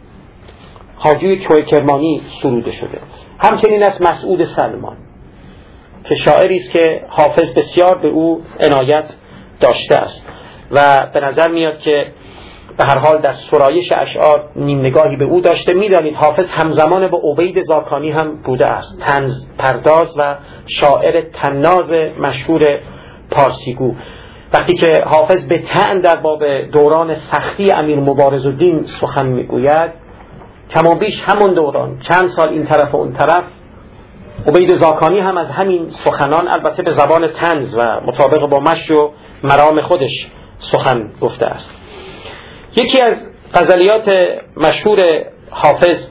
خواجوی کرمانی سروده شده. همچنین از مسعود سلمان که شاعری است که حافظ بسیار به او عنایت داشته است و به نظر میاد که به هر حال در سرایش اشعار نیم نگاهی به او داشته. میدانید حافظ همزمان با عبید زاکانی هم بوده است، طنز پرداز و شاعر طناز مشهور پارسیگو. وقتی که حافظ به طعن در باب دوران سختی امیر مبارزالدین سخن میگوید، کما بیش همون دوران چند سال این طرف و اون طرف عبید زاکانی هم از همین سخنان البته به زبان طنز و مطابق با مشی و مرام خودش سخن گفته است. یکی از غزلیات مشهور حافظ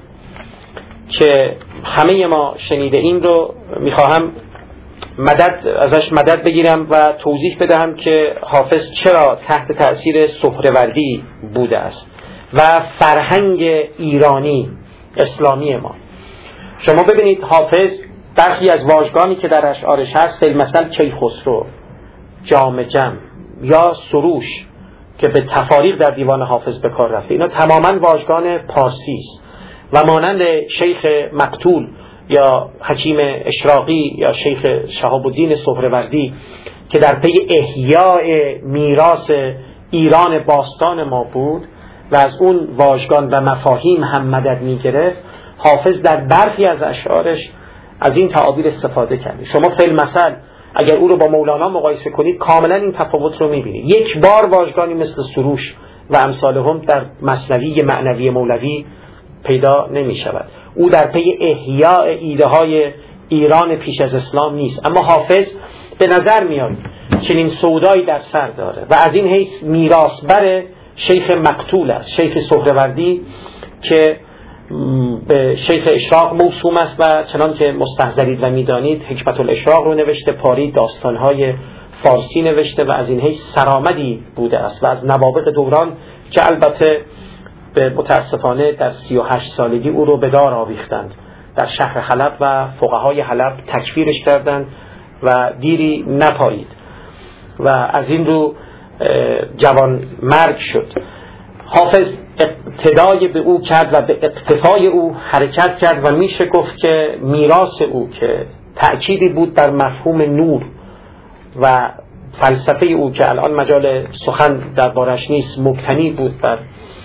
که همه ما شنیده این رو میخواهم مدد ازش مدد بگیرم و توضیح بدهم که حافظ چرا تحت تأثیر سهروردی بوده است و فرهنگ ایرانی اسلامی ما. شما ببینید حافظ برخی از واژگانی که در اشعارش هست، مثلا کیخسرو، جام جم یا سروش که به تفاریق در دیوان حافظ به کار رفته، اینا تماما واژگان پارسی است و مانند شیخ مقتول یا حکیم اشراقی یا شیخ شهاب الدین سهروردی که در پی احیاء میراث ایران باستان ما بود و از اون واژگان و مفاهیم هم مدد می گرفت، حافظ در برخی از اشعارش از این تعابیر استفاده کرده. شما فعل مثل اگر او رو با مولانا مقایسه کنید کاملا این تفاوت رو میبینید. یک بار واژگانی مثل سروش و امثالهم در مثنوی معنوی مولوی پیدا نمی شود. او در پی احیاء ایده های ایران پیش از اسلام نیست، اما حافظ به نظر میاد چنین سودایی در سر داره و از این حیث میراثبر شیخ مقتول است، شیخ سهروردی که به شیخ اشراق موسوم است و چنان که مستحضرید و میدانید حکمت الاشراق رو نوشته، پاری داستانهای فارسی نوشته و از این حیث سرآمدی بوده است و از نوابغ دوران که البته به متاسفانه در سی و هشت سالگی او رو به دار آویختند در شهر حلب و فقهای حلب تکفیرش کردند و دیری نپایید و از این رو جوان مرگ شد. حافظ اقتدای به او کرد و به اقتفای او حرکت کرد و میشه گفت که میراث او که تأکیدی بود بر مفهوم نور و فلسفه او که الان مجال سخن دربارش نیست، مبتنی بود بر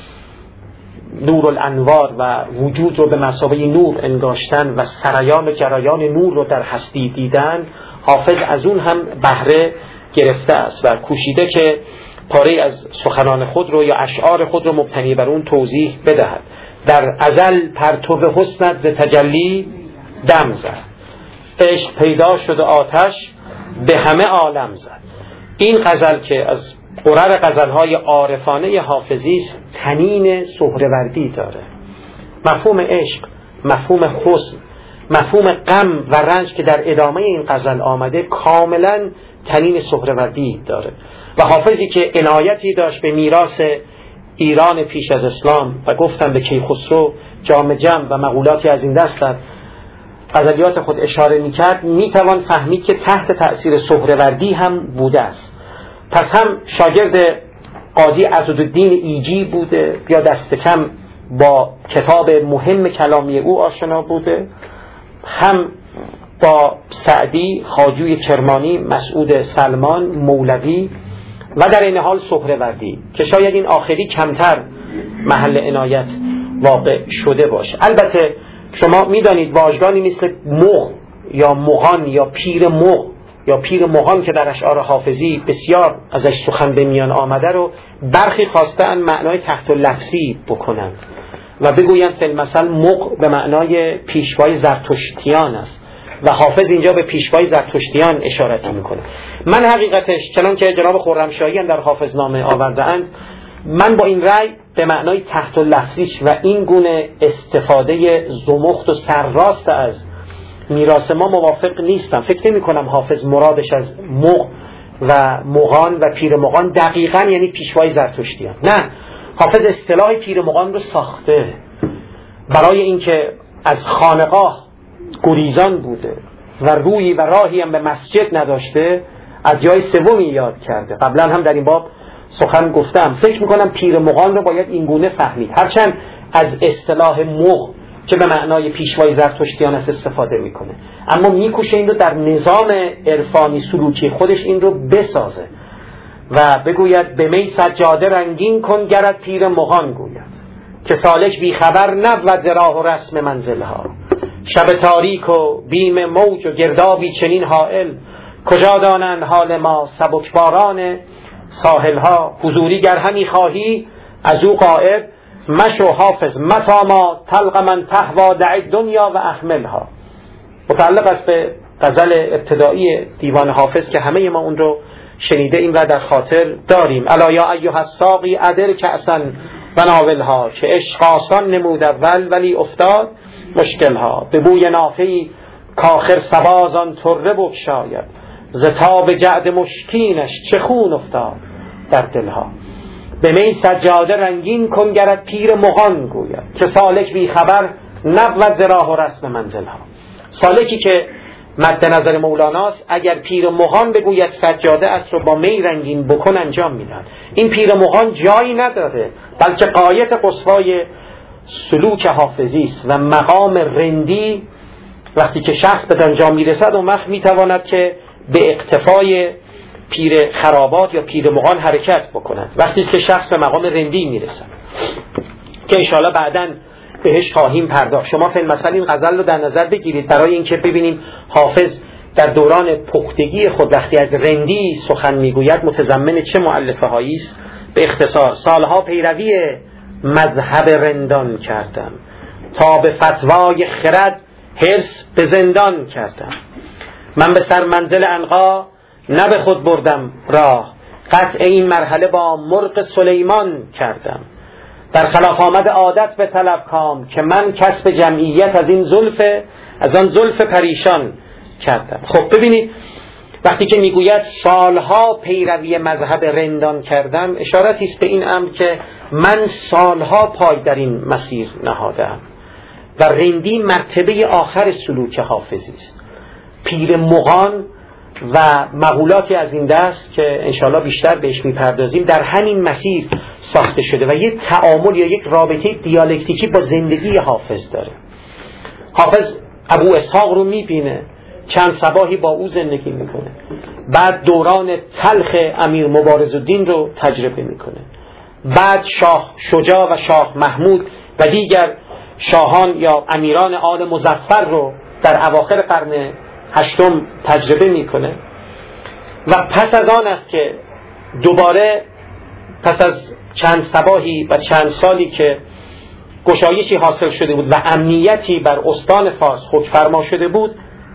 نور الانوار و وجود رو به مثابه نور انگاشتن و سریان جریان نور رو در هستی دیدن. حافظ از اون هم بهره گرفته است و کوشیده که پاره از سخنان خود رو یا اشعار خود رو مبتنی بر اون توضیح بدهد. در ازل پرتو حسنت ز تجلی دم زد، عشق پیدا شد آتش به همه عالم زد. این غزل که از قرر غزلهای عارفانه حافظی است، طنین سهروردی داره مفهوم عشق، مفهوم حسن، مفهوم غم و رنج که در ادامه این غزل آمده کاملا طنین سهروردی داره. و حافظی که عنایتی داشت به میراث ایران پیش از اسلام و گفتم به کیخسرو جام جم و مقولاتی از این دست در غزلیات خود اشاره میکرد، میتوان فهمید که تحت تأثیر سهروردی هم بوده است. پس هم شاگرد قاضی عضدالدین ایجی بوده یا دست کم با کتاب مهم کلامی او آشنا بوده، هم با سعدی، خواجوی کرمانی، مسعود سلمان، مولوی و در این حال سهروردی که شاید این آخری کمتر محل عنایت واقع شده باشه. البته شما میدانید واژگانی مثل مغ یا مغان یا پیر مغ یا پیر مغان که در اشعار حافظی بسیار ازش سخن به میان آمده رو برخی خواستن معنای تحت لفظی بکنند و بگویند فی المثل مغ به معنای پیشوای زرتشتیان است و حافظ اینجا به پیشوای زرتشتیان اشارت میکنه. من حقیقتش چنان که جناب خرمشاهی هم در حافظنامه آورده‌اند، من با این رأی به معنای تحت لفظیش و این گونه استفاده زمخت و سرراست از میراث ما موافق نیستم. فکر نمی کنم حافظ مرادش از مغ و مغان و پیر مغان دقیقاً یعنی پیشوای زرتشتیان. نه، حافظ اصطلاح پیر مغان رو ساخته برای اینکه از خانقاه گریزان بوده و روی و راهی هم به مسجد نداشته، از جای سومی یاد کرده. قبلا هم در این باب سخن گفتم. فکر میکنم پیر مغان رو باید این گونه فهمید، هرچند از اصطلاح مغ که به معنای پیشوای زرتشتیان است استفاده میکنه، اما میکوشه این رو در نظام عرفانی سلوکی خودش این رو بسازه و بگوید به می سجاده رنگین کن گرت پیر مغان گوید که سالک بی خبر نبود ز راه و رسم منزلها. شب تاریک و بیم موج و گردابی چنین حائل، کجا دانند حال ما سبکباران ساحلها. حضوری گر همی خواهی از او غایب مشو حافظ متا ما تلق من تهوا دع دنیا و احملها. متعلق است به غزل ابتدایی دیوان حافظ که همه ما اون رو شنیده ایم و در خاطر داریم. الا یا ایها الساقی ادر کأسا و ناولها، که عشق آسان نمود اول ولی افتاد مشکلها. به بوی نافه‌ای کاخر سبازان طره بگشاید، ز تاب جعد مشکینش چه خون افتاد در دلها. به می سجاده رنگین کن گرت پیر مغان گوید که سالک بی خبر نبود ز راه و رسم منزلها. سالکی که مد نظر مولاناست اگر پیر مغان بگوید سجاده ات رو با می رنگین بکن انجام میدن. این پیر مغان جایی نداره، بلکه غایت قصوای سلوک حافظی است و مقام رندی وقتی که شخص به آنجا میرسد اون وقت میتواند که به اقتفای پیر خرابات یا پیر مغان حرکت بکند. وقتی که شخص به مقام رندی میرسد که انشاءالله بعداً بهش خواهیم پرداخت. شما فعلا مثلا این غزل رو در نظر بگیرید برای اینکه ببینیم حافظ در دوران پختگی خود وقتی از رندی سخن میگوید متضمن چه مؤلفه هایی است. به اختصار: سالها پیروی مذهب رندان کردم، تا به فتوای خرد حرص به زندان کردم. من به سر منزل عنقا نه به خود بردم راه، قطع این مرحله با مرغ سلیمان کردم. در خلاف آمد عادت به طلب کام، که من کسب جمعیت از این زلف از آن زلف پریشان کردم. خب ببینید وقتی که میگوید سالها پیروی مذهب رندان کردم، اشارتی است به این امر که من سالها پای در این مسیر نهادم و رندی مرتبه آخر سلوک حافظی است. پیر مغان و مقولاتی از این دست که انشاءالله بیشتر بهش میپردازیم در همین مسیر ساخته شده و یک تعامل یا یک رابطه دیالکتیکی با زندگی حافظ داره. حافظ ابو اسحاق رو میبینه، چند صباحی با او زندگی میکنه، بعد دوران تلخ امیر مبارزالدین رو تجربه میکنه، بعد شاه شجاع و شاه محمود و دیگر شاهان یا امیران آل مظفر رو در اواخر قرن هشتم تجربه میکنه و پس از آن است که دوباره پس از چند صباحی و چند سالی که گشایشی حاصل شده بود و امنیتی بر استان فارس حکمفرما شده بود،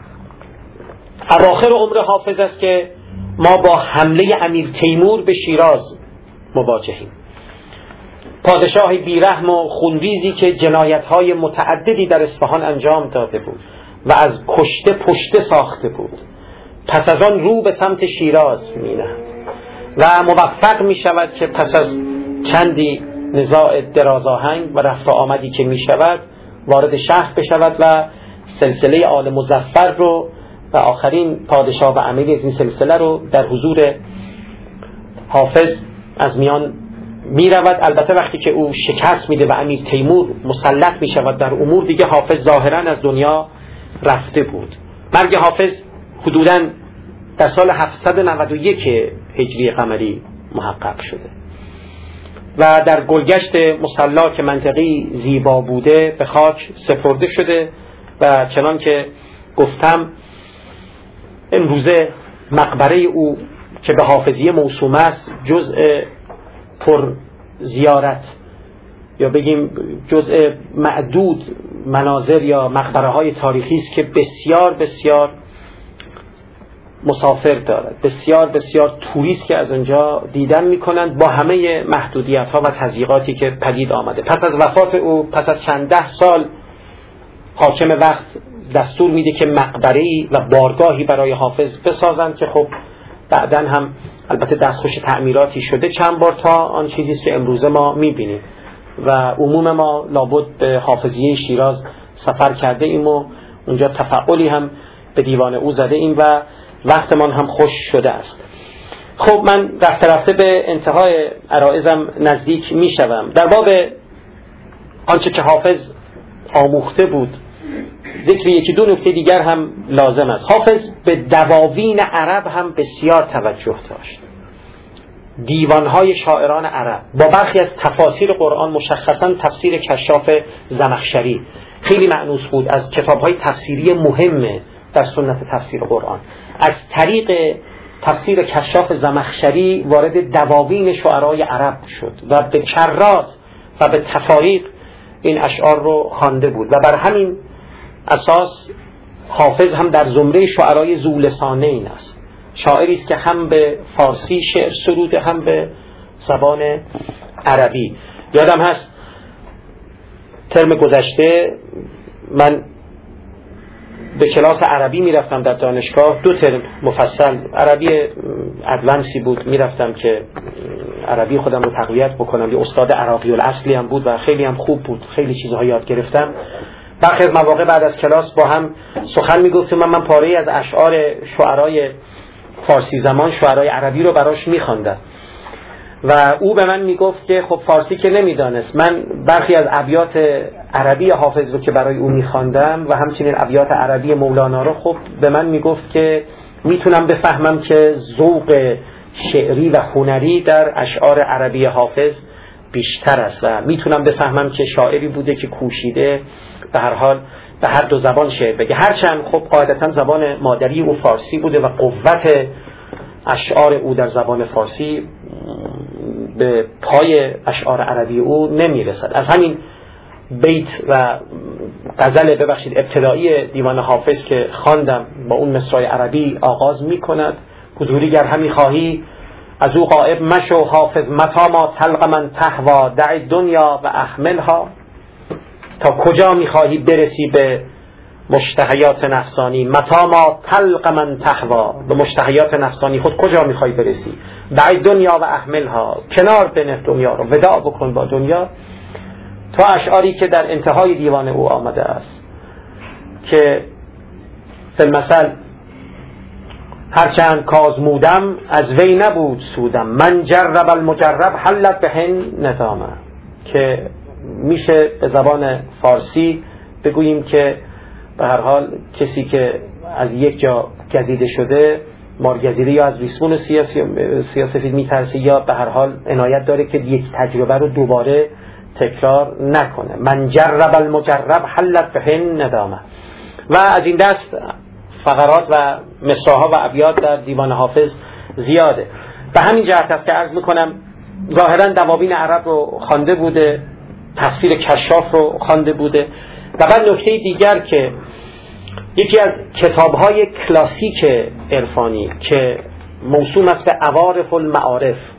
اواخر عمر حافظ است که ما با حمله امیر تیمور به شیراز مواجهیم. پادشاه بیرحم و خونریزی که جنایت‌های متعددی در اصفهان انجام داده بود و از کشته پشته ساخته بود، پس از آن رو به سمت شیراز می‌نهد و موفق می‌شود که پس از چندی نزاع درازآهنگ و رفت و آمدی که می‌شود وارد شهر بشود و سلسله آل مظفر رو و آخرین پادشاه و امیری از این سلسله رو در حضور حافظ از میان می رود. البته وقتی که او شکست میده و امیر تیمور مسلط می شود در امور، دیگه حافظ ظاهرا از دنیا رفته بود. مرگ حافظ حدوداً در سال هفتصد و نود و یک هجری قمری محقق شده و در گلگشت مصلا که منطقی زیبا بوده به خاک سپرده شده و چنان که گفتم امروزه مقبره او که به حافظیه موسوم است جزء پر زیارت یا بگیم جزء معدود مناظر یا مقبره های تاریخی است که بسیار بسیار مسافر دارد، بسیار بسیار توریست که از اونجا دیدن میکنند با همه محدودیت ها و تضییقاتی که پدید آمده. پس از وفات او، پس از چند ده سال، حاکم وقت دستور میده که مقبره‌ای و بارگاهی برای حافظ بسازند که خب بعداً هم البته دستخوش تعمیراتی شده چند بار تا آن چیزی است که امروزه ما میبینیم و عموم ما لابد به حافظیه شیراز سفر کرده ایم و اونجا تفعالی هم به دیوان او زده ایم و وقتمان هم خوش شده است. خب من رفته رفته به انتهای عرائزم نزدیک میشوم. در باب آنچه که حافظ آموخته بود ذکر یکی دو نکته دیگر هم لازم است. حافظ به دواوین عرب هم بسیار توجه داشت. دیوانهای شاعران عرب با برخی از تفاسیر قرآن، مشخصا تفسیر کشاف زمخشری خیلی مأنوس بود، از کتابهای تفسیری مهمه در سنت تفسیر قرآن. از طریق تفسیر کشاف زمخشری وارد دواوین شعرای عرب شد و به کرات و به تفاریق این اشعار رو خوانده بود و بر همین اساس حافظ هم در زمره شعرای ذولسانین است. شاعری است که هم به فارسی شعر سروده هم به زبان عربی. یادم هست ترم گذشته من به کلاس عربی میرفتم در دانشگاه، دو ترم مفصل عربی ادوانسی بود، میرفتم که عربی خودم رو تقویت بکنم. یه استاد عراقی الاصلی هم بود و خیلی هم خوب بود، خیلی چیزها یاد گرفتم. برخی از مواقع بعد از کلاس با هم سخن میگفتیم، من من پاره‌ای از اشعار شعرای فارسی زمان شعرای عربی رو براش میخواندم و او به من میگفت که خب فارسی که نمیدانست. من برخی از ابیات عربی حافظ رو که برای او میخواندم و همچنین ابیات عربی مولانا رو، خب به من میگفت که میتونم بفهمم که ذوق شعری و هنری در اشعار عربی حافظ بیشتر است و میتونم بفهمم که شاعری بوده که کوشیده به هر حال به هر دو زبان شعر بگه، هرچند خب قاعدتا زبان مادری او فارسی بوده و قوت اشعار او در زبان فارسی به پای اشعار عربی او نمیرسد. از همین بیت و غزل ببخشید ابتدایی دیوان حافظ که خواندم با اون مصرع عربی آغاز میکند: حضوری گر همی خواهی از او غایب مشو، حافظ متا ما تلق من تهوا، دع دنیا و احملها. تا کجا میخواهی برسی به مشتهیات نفسانی؟ متا ما تلق من تهوا، به مشتهیات نفسانی خود کجا میخواهی برسی؟ دع دنیا و احملها، کنار بنه دنیا رو، وداع بکن با دنیا. تا اشعاری که در انتهای دیوان او آمده است که فی المثل هرچند کازمودم از وی نبود سودم، من جرب المجرب حلت بهن ندامه، که میشه به زبان فارسی بگوییم که به هر حال کسی که از یک جا گزیده شده، مارگزیده، یا از ریسمون سیاسی سیاسفید میترسه یا به هر حال عنایت داره که یک تجربه رو دوباره تکرار نکنه. من جرب المجرب حلت بهن ندامه. و از این دست فقرات و مصرع‌ها و ابیات در دیوان حافظ زیاده. به همین جهت است که عرض میکنم ظاهرا دواوین عرب رو خوانده بوده، تفسیر کشاف رو خوانده بوده. و بعد نکته دیگر که یکی از کتاب‌های کلاسیک عرفانی که موسوم است به عوارف المعارف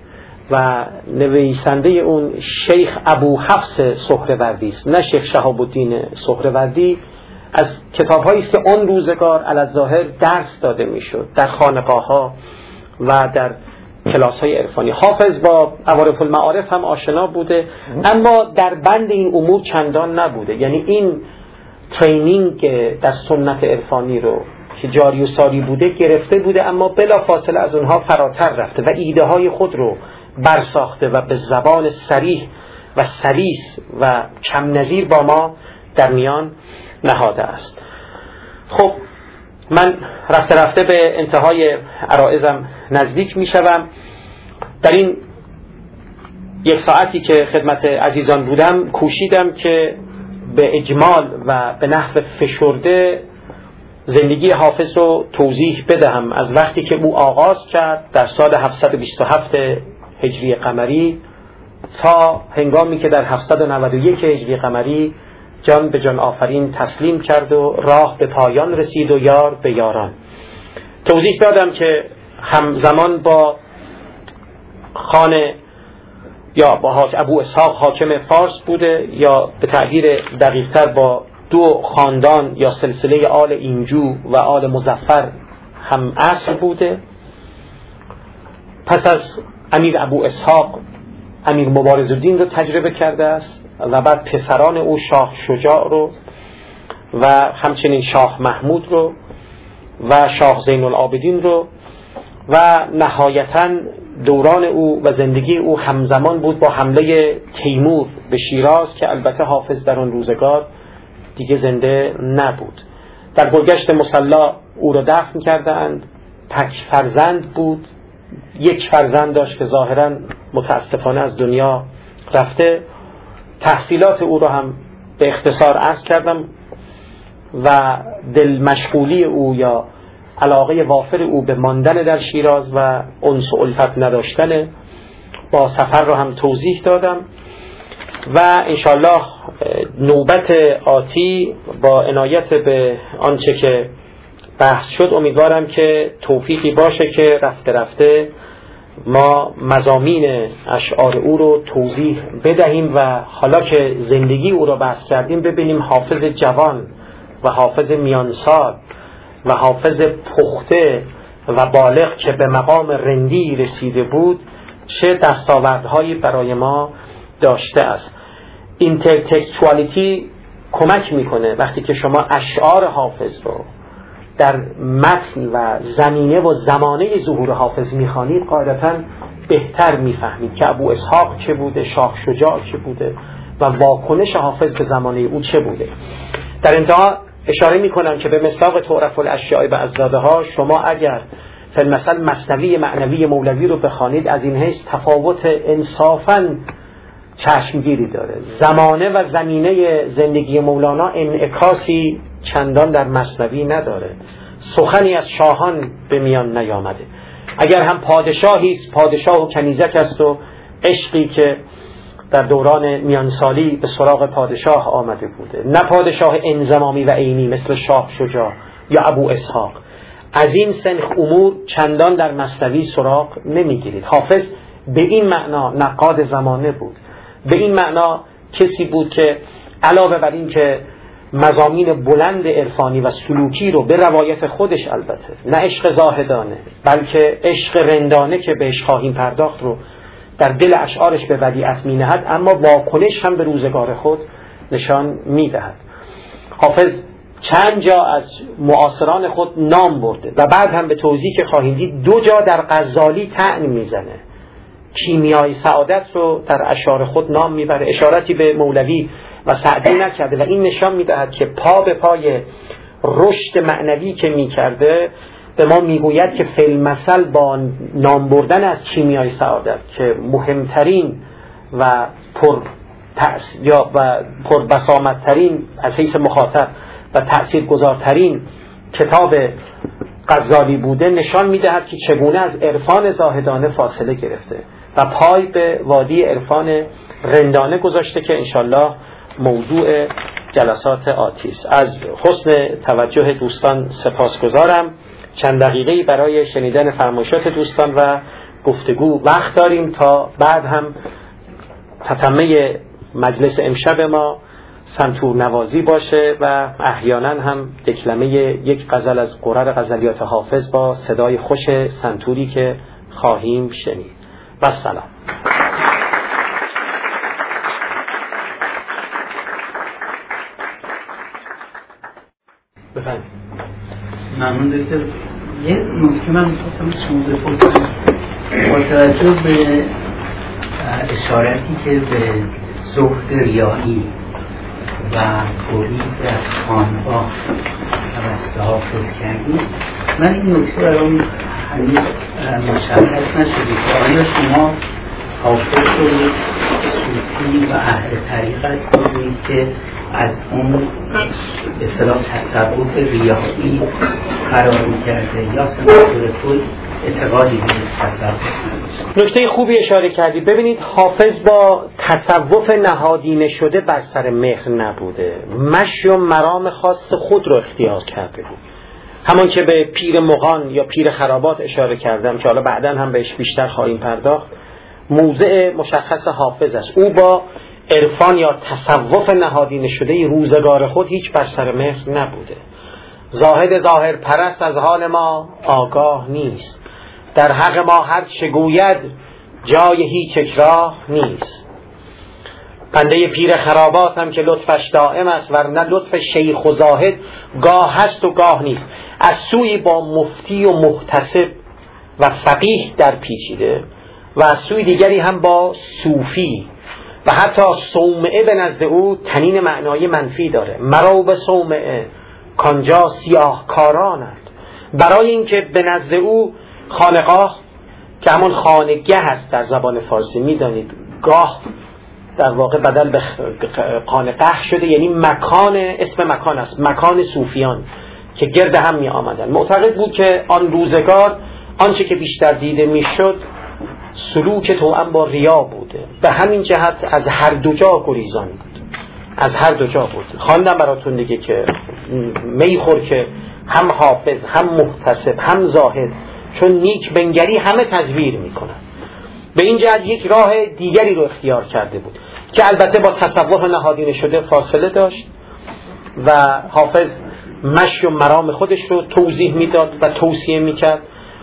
و نویسنده اون شیخ ابو حفص سهروردی است، نه شیخ شهاب الدین سهروردی. از کتاب‌هایی است که اون روزگار علی‌الظاهر درس داده میشد در خانقاه‌ها و در کلاس‌های عرفانی. حافظ با عوارف المعارف هم آشنا بوده، اما در بند این امور چندان نبوده. یعنی این ترینینگ در سنت عرفانی رو که جاری و ساری بوده گرفته بوده، اما بلا فاصله از اونها فراتر رفته و ایده های خود رو برساخته و به زبان صریح و سلیس و کم نظیر با ما در میان نهاده است. خب من رفته رفته به انتهای عرایزم نزدیک می شوم. در این یک ساعتی که خدمت عزیزان بودم کوشیدم که به اجمال و به نحو فشرده زندگی حافظ رو توضیح بدهم، از وقتی که او آغاز کرد در سال هفتصد و بیست و هفت هجری قمری تا هنگامی که در هفتصد و نود و یک هجری قمری جان به جان آفرین تسلیم کرد و راه به پایان رسید و یار به یاران. توضیح دادم که همزمان با خان یا با ابو اسحاق حاکم فارس بوده، یا به تعبیر دقیق‌تر با دو خاندان یا سلسله آل اینجو و آل مظفر هم عصر بوده. پس از امیر ابو اسحاق امیر مبارزالدین رو تجربه کرده است و بعد پسران او شاه شجاع رو و همچنین شاه محمود رو و شاه زین العابدین رو، و نهایتاً دوران او و زندگی او همزمان بود با حمله تیمور به شیراز که البته حافظ در اون روزگار دیگه زنده نبود. در گلگشت مصلا او را دفن کردند. تک فرزند بود، یک فرزند داشت که ظاهراً متاسفانه از دنیا رفته. تحصیلات او را هم به اختصار عرض کردم و دل مشغولی او یا علاقه وافر او به ماندن در شیراز و انس و الفت نداشتن با سفر را هم توضیح دادم. و انشالله نوبت آتی با عنایت به آنچه که بحث شد امیدوارم که توفیقی باشه که رفته رفته ما مضامین اشعار او رو توضیح بدهیم و حالا که زندگی او رو بحث کردیم ببینیم حافظ جوان و حافظ میانسال و حافظ پخته و بالغ که به مقام رندی رسیده بود چه دستاوردهایی برای ما داشته است. اینترتکستوالیتی کمک میکنه وقتی که شما اشعار حافظ رو در متن و زمینه و زمانه ظهور حافظ میخوانید قاعدتاً بهتر میفهمید که ابو اسحاق چه بوده، شاه شجاع چه بوده و واکنش حافظ به زمانه او چه بوده. در انتها اشاره میکنم که به مصداق تعرف الاشیاء به ازدادها شما اگر فی‌المثل مثنوی معنوی مولوی رو بخوانید از این حیث تفاوت انصافاً چشمگیری داره. زمانه و زمینه زندگی مولانا انعکاسی چندان در مثنوی نداره. سخنی از شاهان به میان نیامده. اگر هم پادشاهی است، پادشاه و کنیزک است و عشقی که در دوران میانسالی به سراغ پادشاه آمده بوده، نه پادشاه انضمامی و عینی مثل شاه شجاع یا ابو اسحاق. از این سنخ امور چندان در مثنوی سراغ نمیگیرید. حافظ به این معنا نقاد زمانه بود، به این معنا کسی بود که علاوه بر این که مضامین بلند عرفانی و سلوکی رو به روایت خودش، البته نه عشق زاهدانه بلکه عشق رندانه که بهش خواهیم پرداخت رو در دل اشعارش به ودیعت می نهد، اما واکنش هم به روزگار خود نشان می دهد. حافظ چند جا از معاصران خود نام برده و بعد هم به توضیح که خواهیم دید دو جا در غزالی طعن میزنه. کیمیای سعادت رو در اشعار خود نام میبره، اشارتی به مولوی و سعدی نکرده و این نشان میدهد که پا به پای رشد معنوی که میکرده به ما میگوید که فی‌المثل با نام بردن از کیمیای سعادت که مهمترین و پر تأس... یا و پر بسامدترین از حیث مخاطب و تأثیرگذارترین کتاب غزالی بوده، نشان میدهد که چگونه از عرفان زاهدانه فاصله گرفته و پای به وادی عرفان رندانه گذاشته که انشالله موضوع جلسات آتی است. از حسن توجه دوستان سپاسگزارم. چند دقیقه‌ای برای شنیدن فرمایشات دوستان و گفتگو وقت داریم تا بعد هم تتمه مجلس امشب ما سنتور نوازی باشه و احیانا هم دکلمه یک غزل از قرر غزلیات حافظ با صدای خوش سنتوری که خواهیم شنید. و سلام. بفرمایید. ممنون دکتر. یه نکته من می‌خواستم از شما بپرسم با توجه به اشارتی که به زهد ریایی و تولید از خانقاه توسط حافظ کردید، من این نکته برام هنوز مشخص نشده که آیا شما حافظ رو صوفی و اهل طریقت می‌دونید که از اون اصطلاح تصوف ریایی قرار می‌کرده یا سنتور کل اعتقادی به تصوف؟ نکته خوبی اشاره کردید. ببینید حافظ با تصوف نهادینه شده بر سر مهر نبوده، مشی و مرام خاص خود رو اختیار کرده بود. همون که به پیر مغان یا پیر خرابات اشاره کردم که حالا بعداً هم بهش بیشتر خواهیم پرداخت، موضع مشخص حافظ است. او با عرفان یا تصوف نهادینه شده روزگار خود هیچ بر سر مهر نبوده. زاهد ظاهر پرست از حال ما آگاه نیست، در حق ما هر چه گوید جای هیچ اکراه نیست. پنده پیر خرابات هم که لطفش دائم است، ورنه لطف شیخ و زاهد گاه هست و گاه نیست. از سوی با مفتی و محتسب و فقیه در پیچیده و از سوی دیگری هم با صوفی و حتی صومعه به نزد او تنین معنای منفی داره. مرو به صومعه کانجا سیاه کارانند، برای اینکه به نزد او خانقاه که همون خانگه هست در زبان فارسی، میدانید گاه در واقع بدل به خانقه شده، یعنی مکان، اسم مکان است، مکان صوفیان که گرد هم می آمدن. معتقد بود که آن روزگار آنچه که بیشتر دیده می شد سلوک توأم با ریا بوده، به همین جهت از هر دو جا گریزان بود، از هر دو جا بود. خواندم براتون دیگه که میخور که هم حافظ هم محتسب هم زاهد چون نیک بنگری همه تزویر میکنن. به این جهت یک راه دیگری رو اختیار کرده بود که البته با تصوف نهادینه شده فاصله داشت و حافظ مشی و مرام خودش رو توضیح میداد و توصیه میکرد.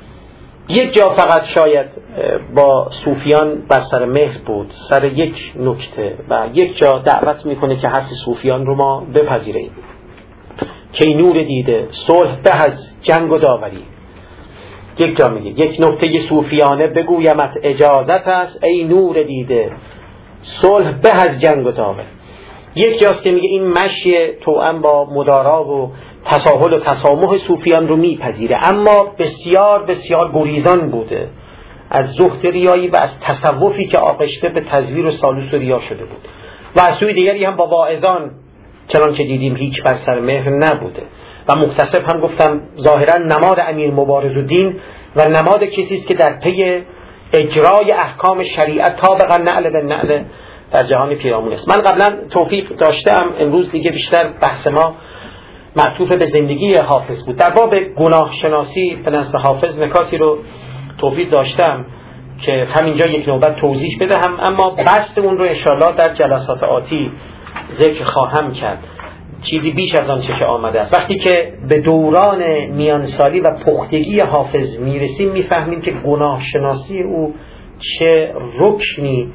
یک جا فقط شاید با صوفیان بر سر مهر بود، سر یک نکته، و یک جا دعوت میکنه که حرف صوفیان رو ما بپذیریم که نور دیده صلح به از جنگ و داوری. یک جا میگه یک نکته صوفیانه بگویمت اجازت است، ای نور دیده صلح به از جنگ و داوری. یک جاست که میگه این مشی توأم با مدارا و تساهل و تسامح صوفیان رو میپذیره، اما بسیار بسیار گریزان بوده از زهد ریایی و از تصوفی که آغشته به تزویر و سالوس و ریا شده بود. و از سوی دیگری هم با واعظان چنان که دیدیم هیچ بر سر مهر نبوده. و محتسب هم گفتم ظاهرا نماد امیر مبارزالدین و نماد کسی است که در پی اجرای احکام شریعت طابقا نعل به نعل در جهان پیرامون است. من قبلا توفیق داشتم، امروز دیگه بیشتر بحث ما معطوف به زندگی حافظ بود. در باب گناه شناسی به نزد حافظ نکاتی رو توفیق داشتم که همینجا یک نوبت توضیح بدهم، اما بحث اون رو انشاءالله در جلسات آتی ذکر خواهم کرد، چیزی بیش از آن چه که آمده است. وقتی که به دوران میانسالی و پختگی حافظ میرسیم میفهمیم که گناه شناسی او چه رکنی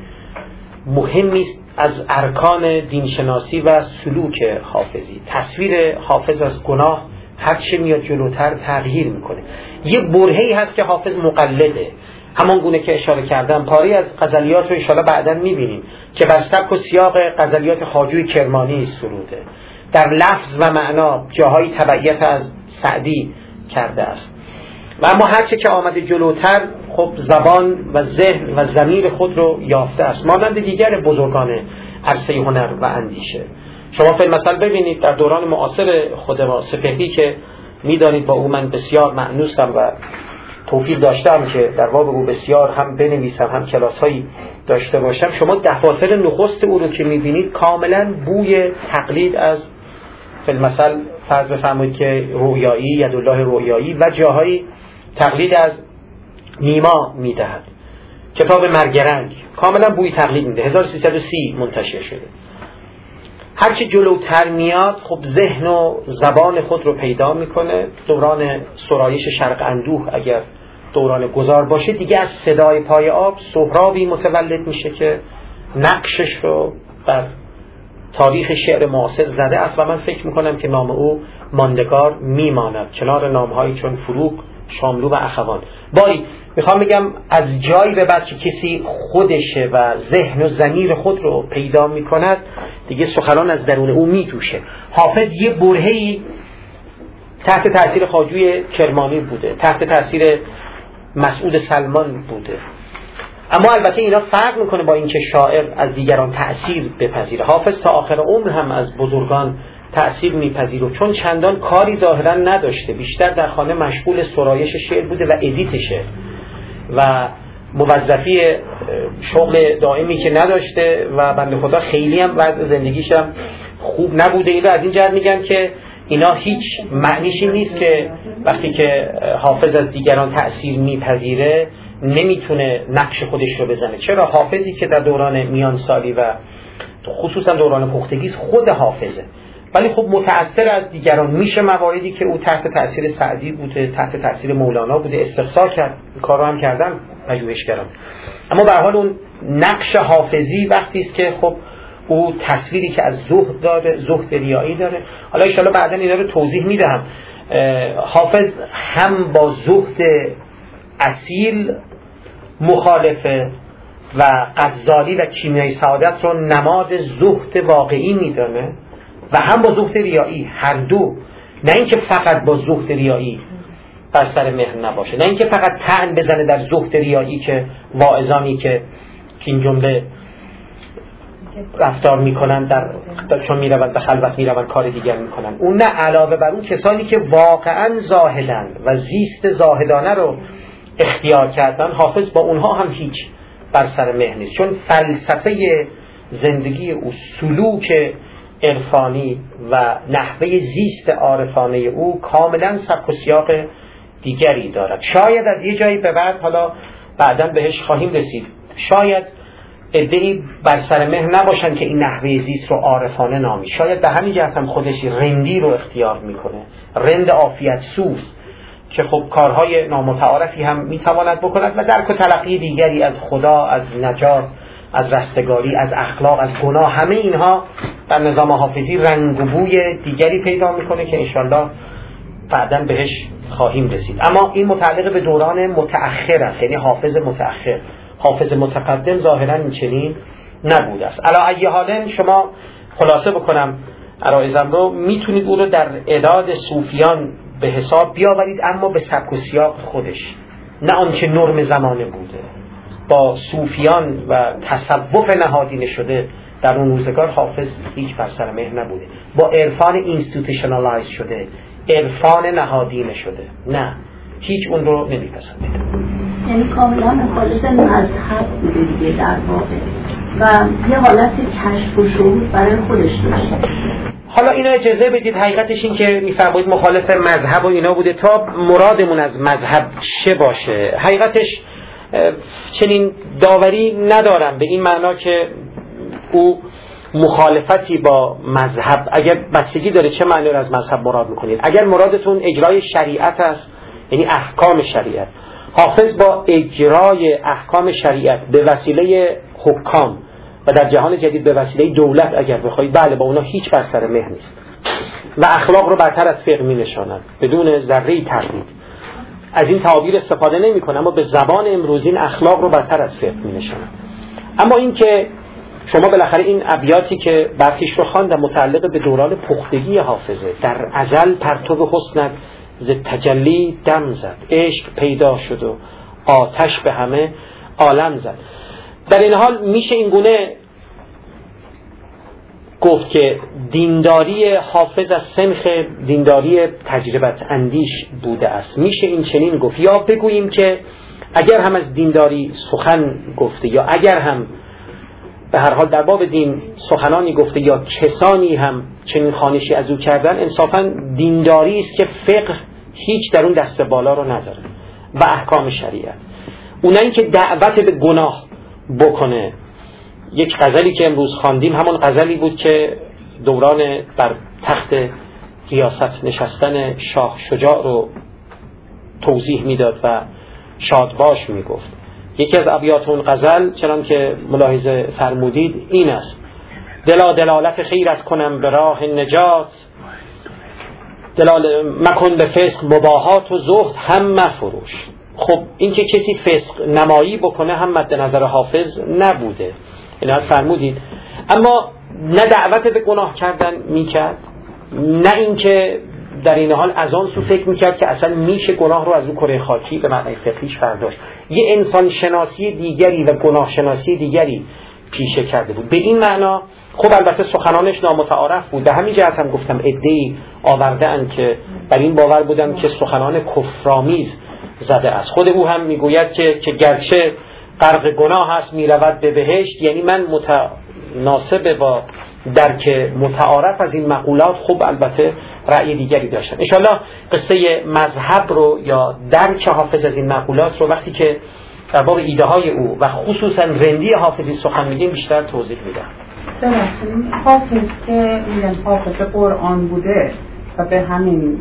مهمی است از ارکان دینشناسی و سلوک حافظی. تصویر حافظ از گناه هر چه میاد جلوتر تغییر میکنه. یه برهه‌ای هست که حافظ مقلده، همان گونه که اشاره کردم. پاری از غزلیات رو انشاءالله بعداً میبینیم که بر سبک و سیاق غزلیات خواجوی کرمانی سروده، در لفظ و معنا جاهای تبعیت از سعدی کرده است. و اما هر چه که آمده جلوتر خب زبان و ذهن و ضمیر خود رو یافته است، مانند دیگر بزرگان عرصه هنر و اندیشه. شما فی المثل ببینید در دوران معاصر خود ما سپهری که میدانید با او من بسیار مأنوسم و توفیق داشتم که در باب او بسیار هم بنویسم هم کلاس هایی داشته باشم. شما دفاتر نخست او رو که میبینید کاملا بوی تقلید از فی المثل فرض بفرمایید که رویایی، یدالله رویایی و جاهای تقلید از نیما میدهد. کتاب مرگرنگ کاملا بوی تقلید میده، هزار و سیصد و سی منتشر شده. هرچی جلوتر میاد خب ذهن و زبان خود رو پیدا میکنه. دوران سرایش شرق اندوه اگر دوران گذار باشه دیگه از صدای پای آب سهرابی متولد میشه که نقشش رو در تاریخ شعر معاصر زده است و من فکر میکنم که نام او ماندگار میماند کنار نامهایی چون فروغ، شاملو و اخوان. باری میخوام بگم از جایی به بعد که کسی خودشه و ذهن و ضمیر خود رو پیدا میکند دیگه سخنان از درون او میجوشه. حافظ یه برهه‌ای تحت تاثیر خواجوی کرمانی بوده، تحت تاثیر مسعود سلمان بوده، اما البته اینا فرق میکنه با اینکه شاعر از دیگران تأثیر بپذیره. حافظ تا آخر عمر هم از بزرگان تأثیر میپذیره چون چندان کاری ظاهرا نداشته، بیشتر در خانه مشغول سرایش شعر بوده و ادیت شعر و موظفی شغل دائمی که نداشته و بنده خدا خیلی هم وضع زندگیش هم خوب نبوده. اینا از این جهت میگن که اینا هیچ معنیشی نیست که وقتی که حافظ از دیگران تأثیر میپذیره نمیتونه نقش خودش رو بزنه. چرا؟ حافظی که در دوران میانسالی و خصوصا دوران پختگی خود حافظه، ولی خب متأثر از دیگران میشه. مواردی که او تحت تأثیر سعدی بوده، تحت تأثیر مولانا بوده استقصا کرد، کارو هم کردن پژوهشگران. اما به هر حال اون نقش حافظی وقتی است که خب او تصویری که از زهد داره، زهد ریایی داره. حالا ان شاءالله بعداً اینا رو توضیح میدم. حافظ هم با زهد اصیل مخالفه و غزالی و کیمیای سعادت رو نماد زهد واقعی میدانه و هم با زهد ریایی، هر دو. نه اینکه فقط با زهد ریایی بر سر مهر نباشه، نه اینکه فقط طعن بزنه در زهد ریایی که واعظانی که این جمله رفتار میکنن در چون میروند به خلوت میروند کار دیگر میکنن. اون نه، علاوه بر اون کسانی که واقعا زاهدن و زیست زاهدانه رو اختیار کردن، حافظ با اونها هم هیچ بر سر مهر نیست، چون فلسفه زندگی او، سلوک عرفانی و نحوه زیست عارفانه او کاملا سبک و سیاق دیگری دارد. شاید از یه جایی به بعد، حالا بعداً بهش خواهیم رسید، شاید عده‌ای بر سر مهر نباشن که این نحوه زیست رو عارفانه نامی، شاید به همین جهت هم خودش رندی رو اختیار میکنه، رند عافیت سوز که خب کارهای نامتعارفی هم میتواند بکند و درک و تلقی دیگری از خدا، از نجات، از رستگاری، از اخلاق، از گناه، همه اینها در نظام حافظی رنگ و بوی دیگری پیدا میکنه که انشالله بعداً بهش خواهیم رسید. اما این متعلق به دوران متأخر است، یعنی حافظ متأخر. حافظ متقدم ظاهراً این چنین نبوده است. علی ای حال شما خلاصه بکنم عرایزم رو، میتونید او رو در اعداد صوفیان به حساب بیاورید، اما به سبک و سیاق خودش، نه آنچه نرم زمانه بوده. با صوفیان و تصوف نهادینه شده در اون روزگار حافظ هیچ بر سر مهر نبوده. با عرفان اینستیتوشنالایز شده، عرفان نهادینه شده، نه، هیچ اون رو نمیپسنده. یعنی کاملا مخالف مذهب بوده دیگه در واقع و یه حالت کشف و شهود برای خودش داشته. حالا اینا اجازه بدید، حقیقتش این که میفرمایید مخالف مذهب و اینا بوده، تا مرادمون از مذهب چه باشه. حقیقتش چنین داوری ندارم به این معنا که او مخالفتی با مذهب، اگر بستگی داره چه معنی رو از مذهب مراد میکنید. اگر مرادتون اجرای شریعت است، یعنی احکام شریعت، حافظ با اجرای احکام شریعت به وسیله حکام و در جهان جدید به وسیله دولت اگر بخواید، بله با اونا هیچ بر سر مهر نیست و اخلاق رو برتر از فقه می نشانند بدون ذره تقلید. از این تعابیر استفاده نمی کنم، اما به زبان امروزی این اخلاق رو برتر از فقه می نشانند. اما این که شما بالاخره این ابیاتی که برخیش رو خواندم متعلق به دوران پختگی حافظه، در ازل پرتو حسنت ز تجلی دم زد، عشق پیدا شد و آتش به همه عالم زد. در این حال میشه این گونه گفت که دینداری حافظ از سنخ دینداری تجربت اندیش بوده است. میشه این چنین گفت، یا بگوییم که اگر هم از دینداری سخن گفته، یا اگر هم به هر حال در باب دین سخنانی گفته یا کسانی هم چنین خوانشی از او کردن، انصافاً دینداری است که فقه هیچ در اون دست بالا رو نداره و احکام شریعت. اونایی که دعوت به گناه بکنه. یک غزلی که امروز خواندیم همون غزلی بود که دوران بر تخت ریاست نشستن شاه شجاع رو توضیح میداد و شادباش میگفت. یکی از ابیات اون غزل چنان که ملاحظه فرمودید این است: دلا دلالت خیرت کنم به راه نجات، دلال مکن به فسق مباهات و زهد هم مفروش. خب این که کسی فسق نمایی بکنه هم مد نظر حافظ نبوده، اینا فرمودید. اما نه دعوت به گناه کردن میکرد، نه اینکه در این حال از آن سو فکر میکرد که اصلا میشه گناه رو از اون کره خاکی به معنی فقهیش برداشت. یه انسان شناسی دیگری و گناه شناسی دیگری پیشه کرده بود. به این معنا خب البته سخنانش نامتعارف بود. به همین جهت هم گفتم عده‌ای آورده‌اند که بر این باور بودن که سخنان کفرآمیز زده است. خود او هم میگوید که که گرچه غرق گناه هست میرود به بهشت، یعنی من متناسب با درک متعارف از این مقولات خب البته رأی دیگری داشتن. انشالله قصه مذهب رو یا درک حافظ از این مقولات رو وقتی که در باب ایده های او و خصوصا رندی حافظی سخن میگیم بیشتر توضیح میدم. حافظ که میگن حافظ قرآن بوده و به همین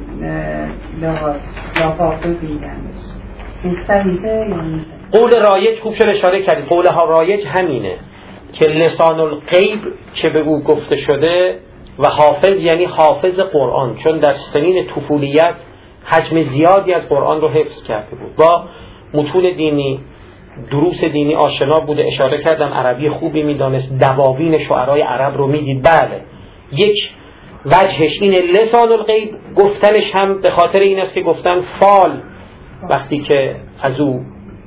لحاظ یا حافظ میگنش، این صحیحه یا نه؟ قول رایج خوب شد اشاره کردید. قول ها رایج همینه که لسان الغیب که به او گفته شده و حافظ یعنی حافظ قرآن، چون در سنین طفولیت حجم زیادی از قرآن رو حفظ کرده بود، با متون دینی دروس دینی آشنا بوده. اشاره کردم عربی خوبی میدانست، دواوین شعرای عرب رو میدید. بله یک وجهش اینه. لسان الغیب گفتنش هم به خاطر این است که گفتن فال وقتی که از او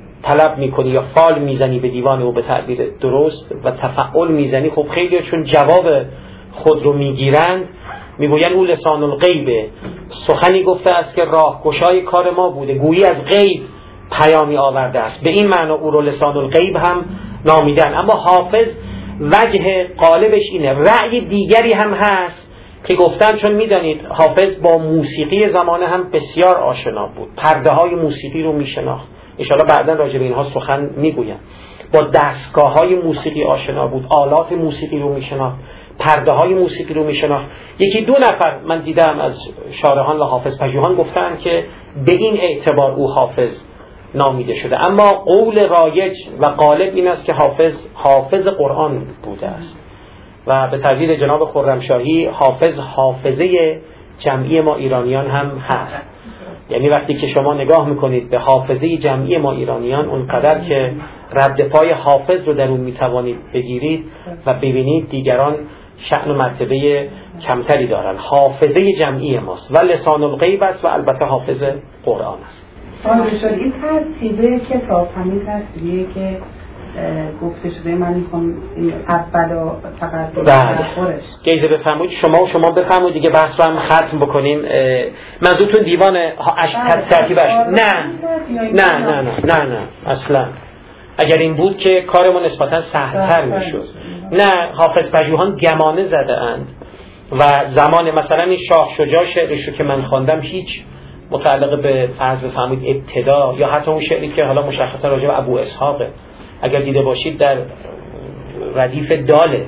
طلب میکنی یا فال میزنی به دیوان او به تعبیر درست و تفعل میزنی، خب خیلی چون جواب خود رو میگیرند میگوین او لسان الغیبه، سخنی گفته است که راهگشای کار ما بوده، گویی از غیب پیامی آورده است. به این معنی او رو لسان الغیب هم نامیدن. اما حافظ وجه غالبش اینه. رأی دیگری هم هست که گفتن، چون میدانید حافظ با موسیقی زمانه هم بسیار آشنا بود، پرده های موسیقی رو میشناخت، انشاءالله بعدا راجع به اینها سخن میگویم. با دستگاه های موسیقی آشنا بود، آلات موسیقی رو میشناخت، پرده های موسیقی رو میشناخت. یکی دو نفر من دیدم از شارحان و حافظ پژوهان گفتن که به این اعتبار او حافظ نامیده شده. اما قول رایج و غالب این است که حافظ حافظ قرآن بوده است و به تردید جناب خرمشاهی حافظ حافظه جمعی ما ایرانیان هم هست. یعنی وقتی که شما نگاه میکنید به حافظه جمعی ما ایرانیان، اونقدر که رد پای حافظ رو در اون میتوانید بگیرید و ببینید دیگران شأن و مرتبه کمتری دارن. حافظه جمعی ماست و لسان الغیب است و البته حافظ قرآن است. این ترتیبه کتاب همین ترتیبیه که گفته شده من میخوام اول و تقدم بله. گیزه بفرمایید شما و شما بفرمایید دیگه بحث رو هم ختم بکنیم. منظورتون دیوان ترتیبش؟ نه نه نه نه نه نه اصلا. اگر این بود که کارمون نسبتا سهل‌تر میشد. نه، حافظ پژوهان گمانه زده اند و زمان مثلا این شاه شجاع شعرش رو که من خواندم هیچ متعلق به فرض بفرمایید ابتدا یا حتی اون شعری که حالا مشخصا راجع به ابو اسحاقه اگر دیده باشید در ردیف داله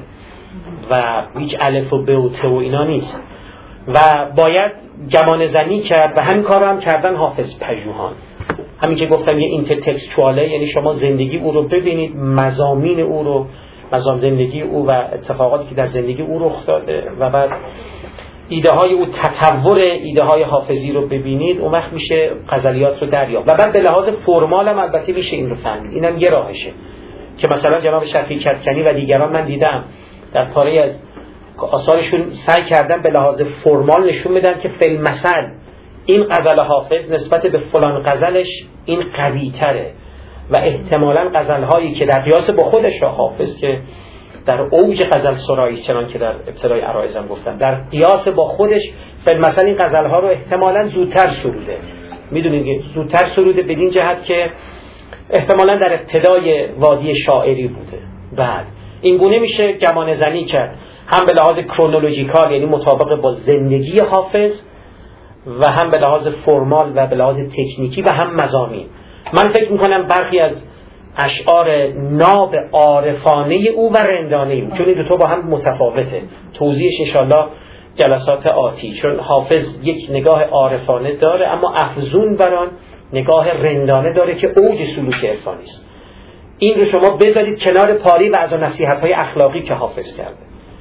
و هیچ الف و ب و ت و اینا نیست و باید گمان زنی کرد و همین کار رو هم کردن حافظ پژوهان. همین که گفتم یه اینترتکستواله، یعنی شما زندگی او رو ببینید، مضامین او رو، مضامین زندگی او و اتفاقاتی که در زندگی او رخ داده و بعد ایده های او، تطور ایده های حافظی رو ببینید، اون وقت میشه غزلیات رو دریافت. و بعد به لحاظ فرمال هم البته میشه این رو فهمید. اینم یه راهشه که مثلا جناب شفیع کدکنی و دیگران من دیدم در پاره از آثارشون سعی کردن به لحاظ فرمال نشون بدن که فی المثل این غزل حافظ نسبت به فلان غزلش این قوی تره و احتمالاً غزل‌هایی که در قیاس با خودش را حافظ که در اوج غزل سرایی چنان که در ابتدای عرایزم گفتم در قیاس با خودش فی المثل این غزل‌ها رو احتمالاً زودتر سروده. میدونید که زودتر سروده بدین جهت که احتمالاً در ابتدای وادی شاعری بوده. بعد این گونه میشه گمان زنی کرد، هم به لحاظ کرونولوژیکال یعنی مطابق با زندگی حافظ و هم به لحاظ فرمال و به لحاظ تکنیکی و هم مضامین. من فکر میکنم برخی از اشعار ناب عارفانه او و رندانه او، چون این دو تا با هم متفاوته. توضیحش انشالله جلسات آتی، چون حافظ یک نگاه عارفانه داره اما افزون بران نگاه رندانه داره که اوج سلوک عرفانی است. این رو شما بذارید کنار پاری و از نصیحت‌های اخلاقی که حافظ کرده.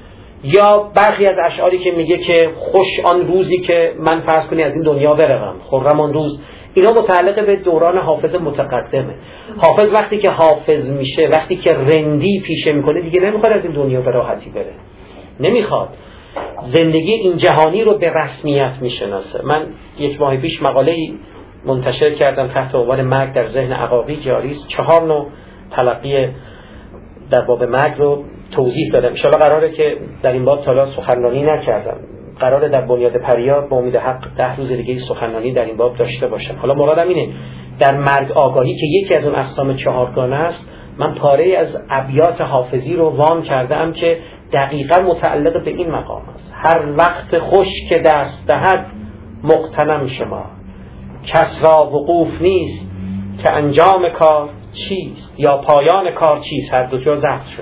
یا برخی از اشعاری که میگه که خوش آن روزی که من فرض کنی از این دنیا بروم، خرم آن روز، اینا متعلق به دوران حافظ متقدمه. حافظ وقتی که حافظ میشه، وقتی که رندی پیشه میکنه، دیگه نمیخواد از این دنیا به راحتی بره، نمیخواد زندگی این جهانی رو به رسمیت میشناسه. من یک ماه پیش مقاله‌ای منتشر کردم تحت عنوان مرگ در ذهن عقاقی جاری است. چهار نوع تلقی در باب مرگ رو توضیح دادم. ان شاءالله قراره که در این باب تا سخنرانی نکردم، قراره در بنیاد پریاد با امید حق ده روز دیگه سخنرانی در این باب داشته باشم. حالا مرادم اینه در مرگ آگاهی که یکی از اون اقسام چهارگانه است، من پاره از ابیات حافظی رو وام کردم که دقیقاً متعلق به این مقام است. هر وقت خوش که دست دهد مغتنم شما، کس را وقوف نیست که انجام کار چیست، یا پایان کار چیست، هر دو جا ضبط شد.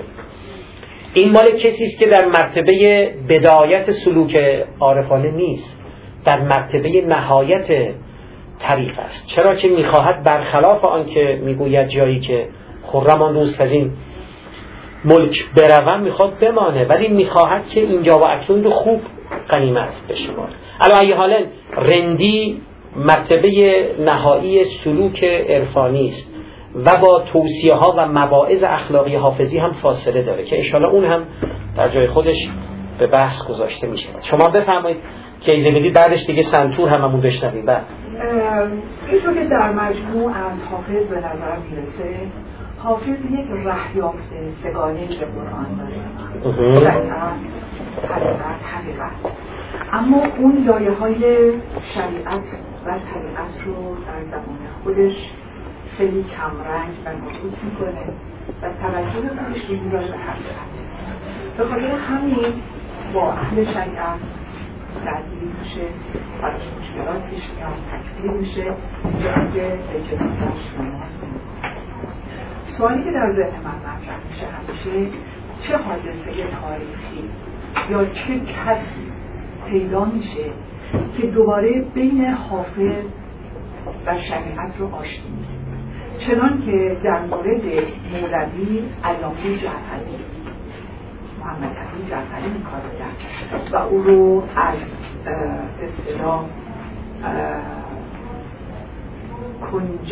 این مال کسی است که در مرتبه بدایت سلوک عارفانه نیست، در مرتبه نهایت طریق است. چرا که میخواهد برخلاف آن که میگوید جایی که خرم آن روز که از این ملک بروم، میخواد بمانه، ولی میخواهد که اینجا و اکنون رو خوب غنیمت بشماره. علی ای حال رندی مرتبه نهایی سلوک عرفانی است و با توصیه ها و مواعظ اخلاقی حافظی هم فاصله داره که انشالله اون هم در جای خودش به بحث گذاشته میشه. شما بفرمایید که ایده بدید، بعدش دیگه سنتور هممون بشنویم. بعد اینطور که در مجموع از حافظ به نظر میرسه، حافظ یک ره یافته سگانه به قرآن داره، شریعت، حقیقت، حقیقت، اما اون لایه های شریعت و طریقت رو در زمان خودش خیلی کمرنگ و نفوذ میکنه و توجه خودش رو میذاره به حقیقت. به خاطر همین با اهل شریعت درگیری میشه، براش مشکلات پیش میاد، تکفیر میشه، جایی که به جنازه‌اش نماز نمی‌خونه. سوالی که در ذهن من مطرح میشه همیشه، چه حادثه تاریخی یا چه کسی پیدا میشه که دوباره بین حافظ و شریعت رو آشتی میده، چنان که در مورد مولوی علامه جعفری، محمد علی جعفری این کار کرد و او رو از اصطلاح کنج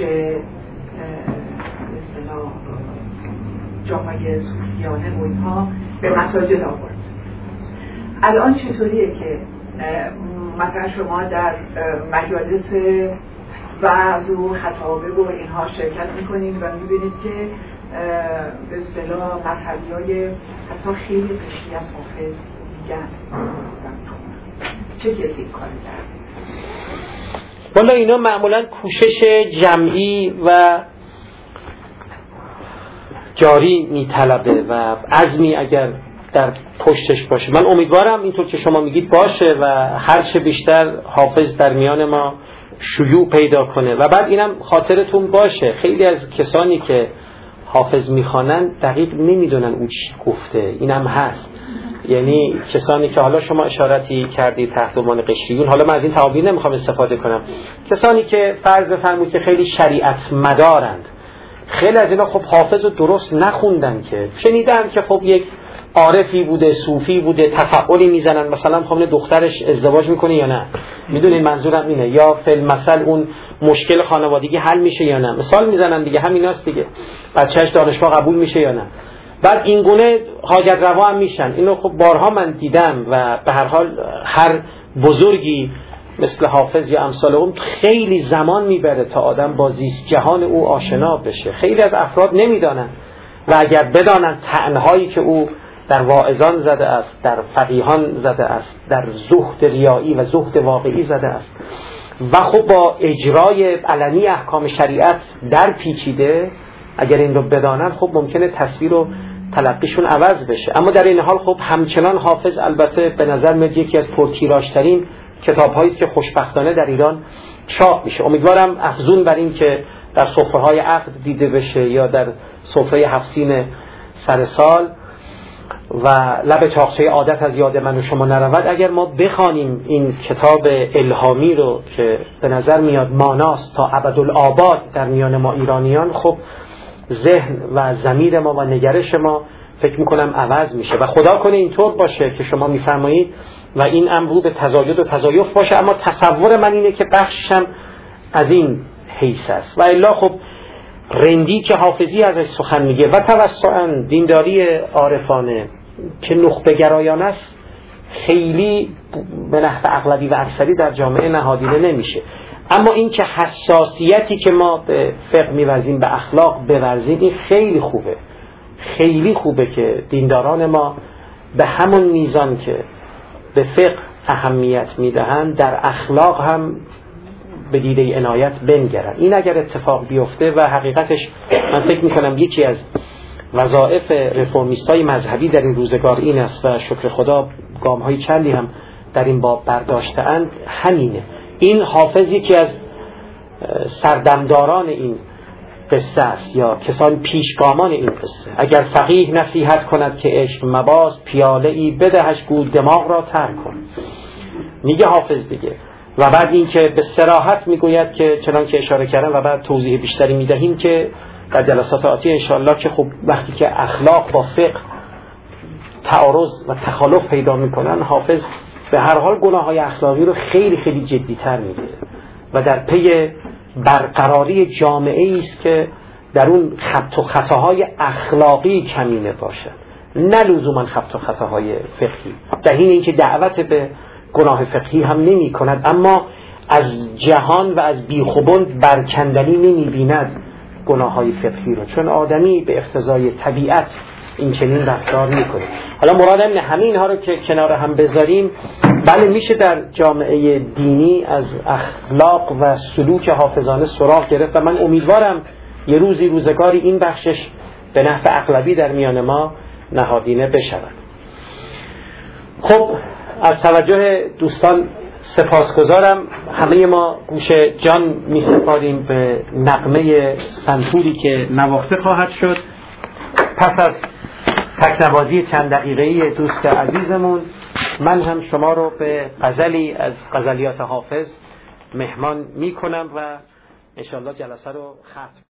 اصطلاح جامعه صوفیانه و اینها به مساجد آورد. الان چطوریه که مثلا شما در مجالس وعظ و خطابه و اینها شرکت میکنید و میبینید که به اصطلاح مذهبیای حتی خیلی قشری از حافظ میگن چه کسی این کار کرده؟ والا اینا معمولا کوشش جمعی و جاری میطلبه و عزمی اگر در پشتش باشه. من امیدوارم اینطور که شما میگید باشه و هر چه بیشتر حافظ در میان ما شیوع پیدا کنه. و بعد اینم خاطرتون باشه خیلی از کسانی که حافظ میخوانن دقیق نمیدونن او چی گفته، اینم هست. یعنی کسانی که حالا شما اشارتی کردید تحت عنوان قشریون، حالا من از این تعابیر نمیخوام استفاده کنم، کسانی که فرض بفرمایید که خیلی شریعت مدارند، خیلی از اینا خب حافظ رو درست نخوندن، که شنیدن که خب یک عارفی بوده، صوفی بوده، تفعالی میزنن، مثلا خب دخترش ازدواج میکنه یا نه، میدونین منظورم اینه، یا فی مثلا اون مشکل خانوادگی حل میشه یا نه، مثال میزنن دیگه، همیناست دیگه، بچهش دانشگاه قبول میشه یا نه. بعد این گونه حاجت روا هم میشن. اینو خب بارها من دیدم و به هر حال هر بزرگی مثل حافظ یا امثال اون خیلی زمان میبره تا آدم با زیست جهان او آشنا بشه. خیلی از افراد نمیدانن و اگر بدانن طعنهایی که او در واعظان زده است، در فقیهان زده است، در زهد ریایی و زهد واقعی زده است و خب با اجرای علنی احکام شریعت در پیچیده، اگر این رو بدانن خب ممکنه تصویر و تلقیشون عوض بشه. اما در این حال خب همچنان حافظ البته به نظر میاد یکی از پرتیراژترین کتاب‌هایی است که خوشبختانه در ایران چاپ میشه. امیدوارم افزون بر این که در سفره‌های عقد دیده بشه یا در سفره هفت سین سر سال و لب چاقچه عادت از یاد من و شما نرود، اگر ما بخوانیم این کتاب الهامی رو که به نظر میاد ماناست تا ابدالآباد در میان ما ایرانیان، خب ذهن و ضمیر ما و نگرش ما فکر میکنم عوض میشه و خدا کنه اینطور باشه که شما میفرمایید و این امر به تزاید و تزایف باشه. اما تصور من اینه که بخشم از این حیث است و الا خب رندی که حافظی ازش سخن میگه و توسعاً دینداری عارفانه که نخبه گرایانه است خیلی به نحو اغلبی و اکثری در جامعه نهادینه نمیشه. اما این که حساسیتی که ما به فقه می‌ورزیم به اخلاق بورزیم، این خیلی خوبه، خیلی خوبه که دینداران ما به همون میزان که به فقه اهمیت میدهند در اخلاق هم به دیده عنایت بنگرن. این اگر اتفاق بیفته و حقیقتش من فکر میکنم یکی از وظایف رفرمیستای مذهبی در این روزگار این است و شکر خدا گام‌های چندی هم در این باب برداشته‌اند، همینه. این حافظ یکی از سردمداران این قصه است یا کسان پیشگامان این قصه. اگر فقیه نصیحت کند که عشق مباز، پیاله ای بدهش گول دماغ را ترک کن، میگه حافظ دیگه. و بعد این که به صراحت میگوید که چنان که اشاره کردم و بعد توضیح بیشتری میدهیم که در جلسات آتی انشاءالله که خب وقتی که اخلاق با فقه تعارض و تخالف پیدا میکنن، حافظ به هر حال گناه‌های اخلاقی رو خیلی خیلی جدی‌تر میگیره و در پی برقراری جامعه‌ای است که در اون خط و خطاهای اخلاقی کمینه باشد، نه لزوما خط و خطاهای فقهی. در حین اینکه دعوت به گناه فقهی هم نمی کند، اما از جهان و از بیخوبند برکندنی نمی بیند گناه های فقهی رو، چون آدمی به اقتضای طبیعت این چنین رفتار می کنه. حالا مرادم نه همه اینها رو که کنار هم بذاریم، بله میشه در جامعه دینی از اخلاق و سلوک حافظانه سراغ گرفت و من امیدوارم یه روزی روزگاری این بخشش به نفع اغلبی در میان ما نهادینه بشود. خب از توجه دوستان سپاسگزارم. همه ما گوش جان می سپاریم به نغمه سنتوری که نواخته خواهد شد پس از تکنوازی چند دقیقه‌ای دوست عزیزمون. من هم شما رو به غزلی از غزلیات حافظ مهمان می کنم و انشاءالله جلسه رو ختم.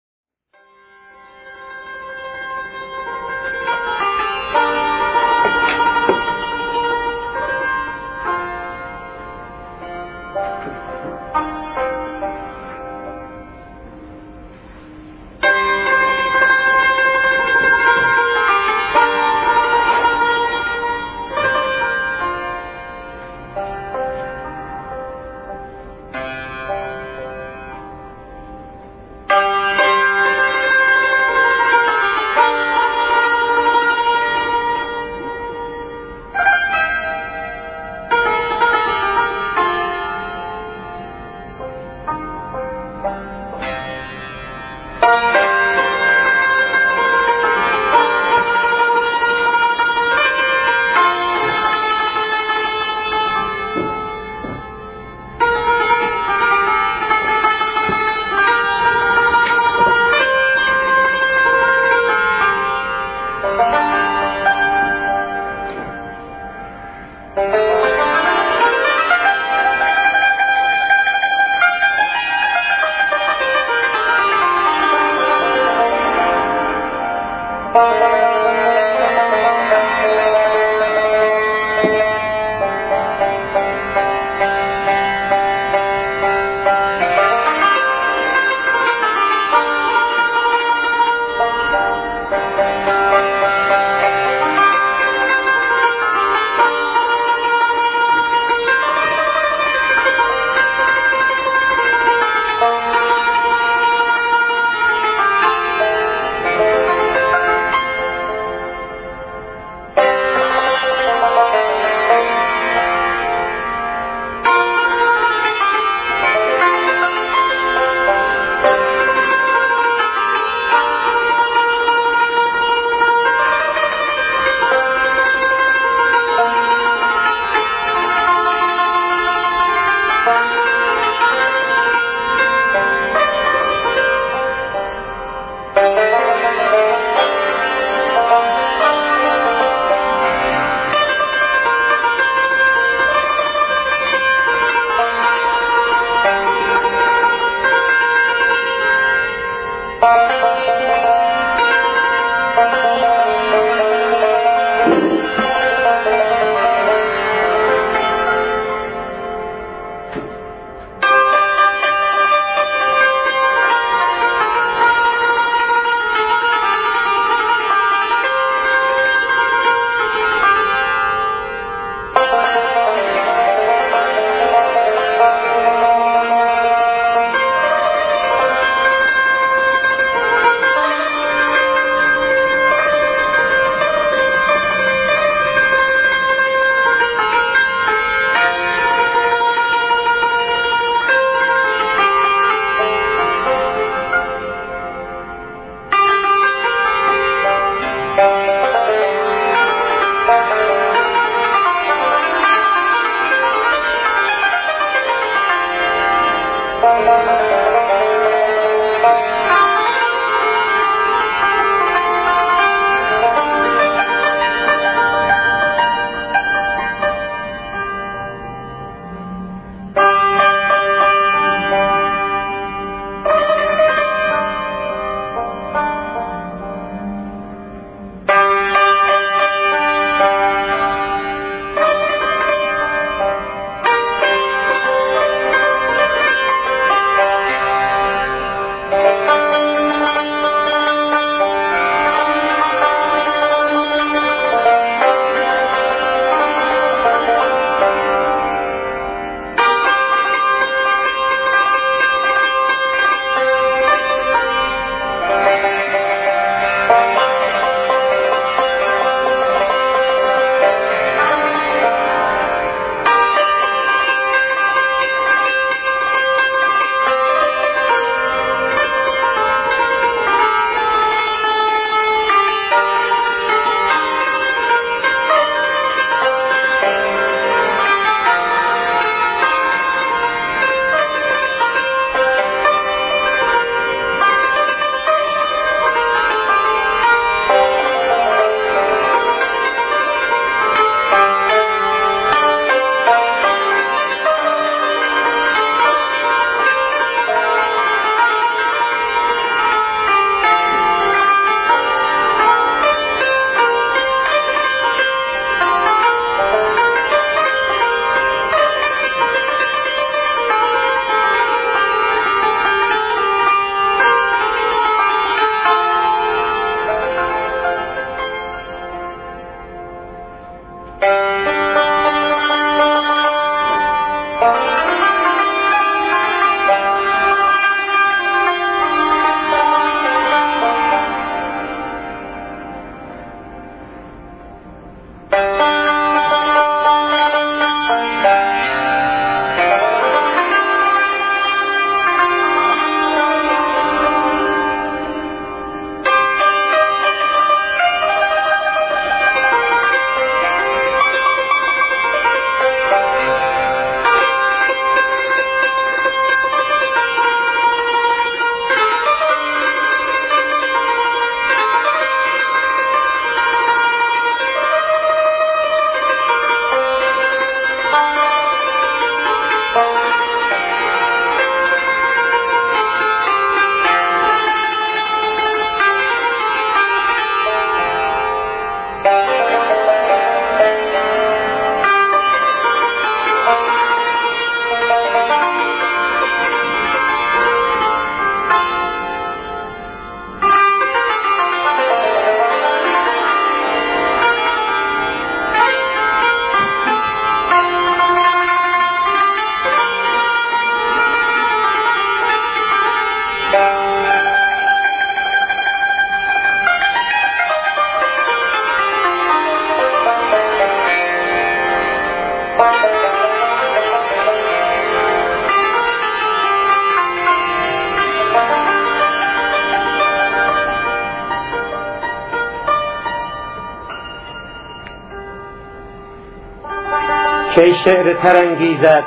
کی شعر تر انگیزد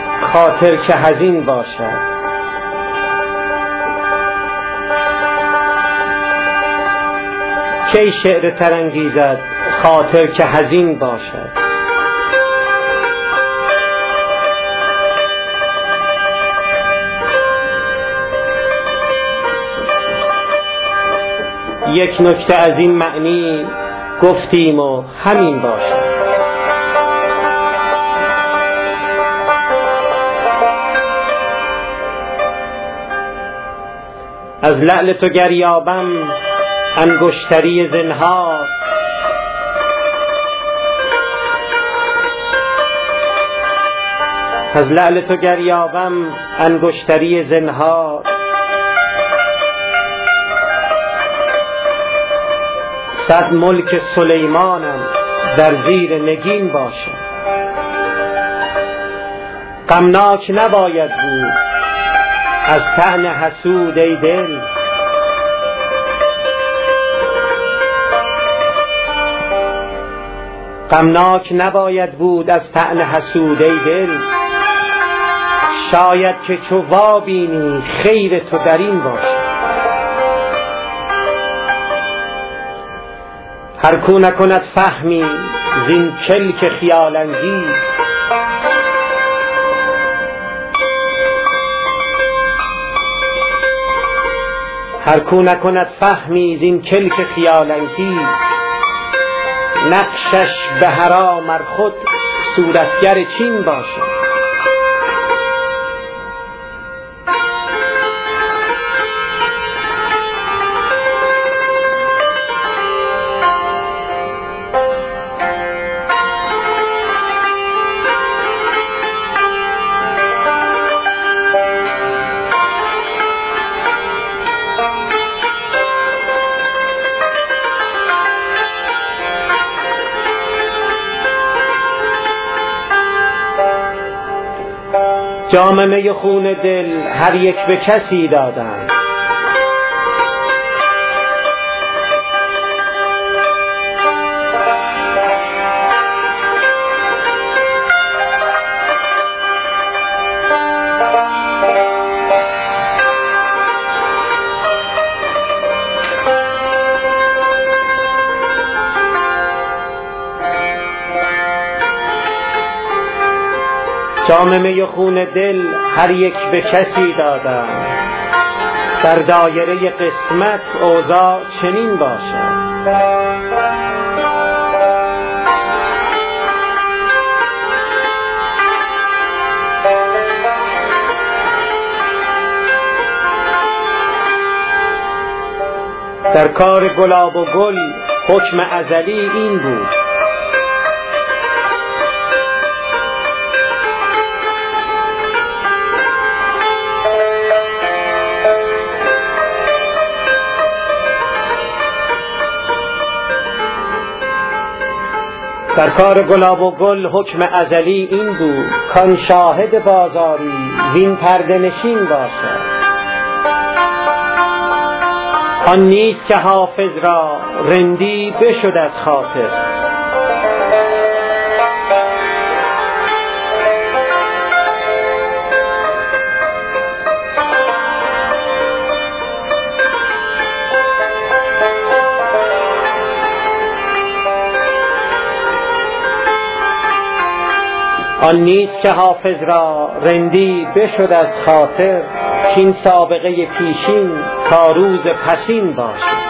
خاطر که حزین باشد، کی شعر تر انگیزد خاطر که حزین باشد. یک نکته از این معنی گفتیم و همین باشد. از لعل تو گر یابم انگشتری زنهار، از لعل تو گر یابم انگشتری زنهار، صد ملک سلیمانم در زیر نگین باشد. غمناک نباید بود از طعن حسود ای دل، غمناک نباید بود از طعن حسود ای دل. شاید که چو وابینی خیر تو در این باشد. هر کو نکند فهمی زین کلک خیال انگیز، هر کو نکند فهمی زین کلک خیال انگیز، نقشش به حرام ار خود صورتگر چین باشد. جام می خون دل هر یک به کسی دادند، جام می خون دل هر یک به کسی دادند، در دایره قسمت اوضاع چنین باشد. در کار گلاب و گل حکم ازلی این بود، در کار گلاب و گل حکم ازلی این بود، کان شاهد بازاری وین پرده نشین باشد. آن نیست که حافظ را رندی بشد از خاطر، آن نیست که حافظ را رندی بشد از خاطر، کین سابقه پیشین تا روز پسین باشد.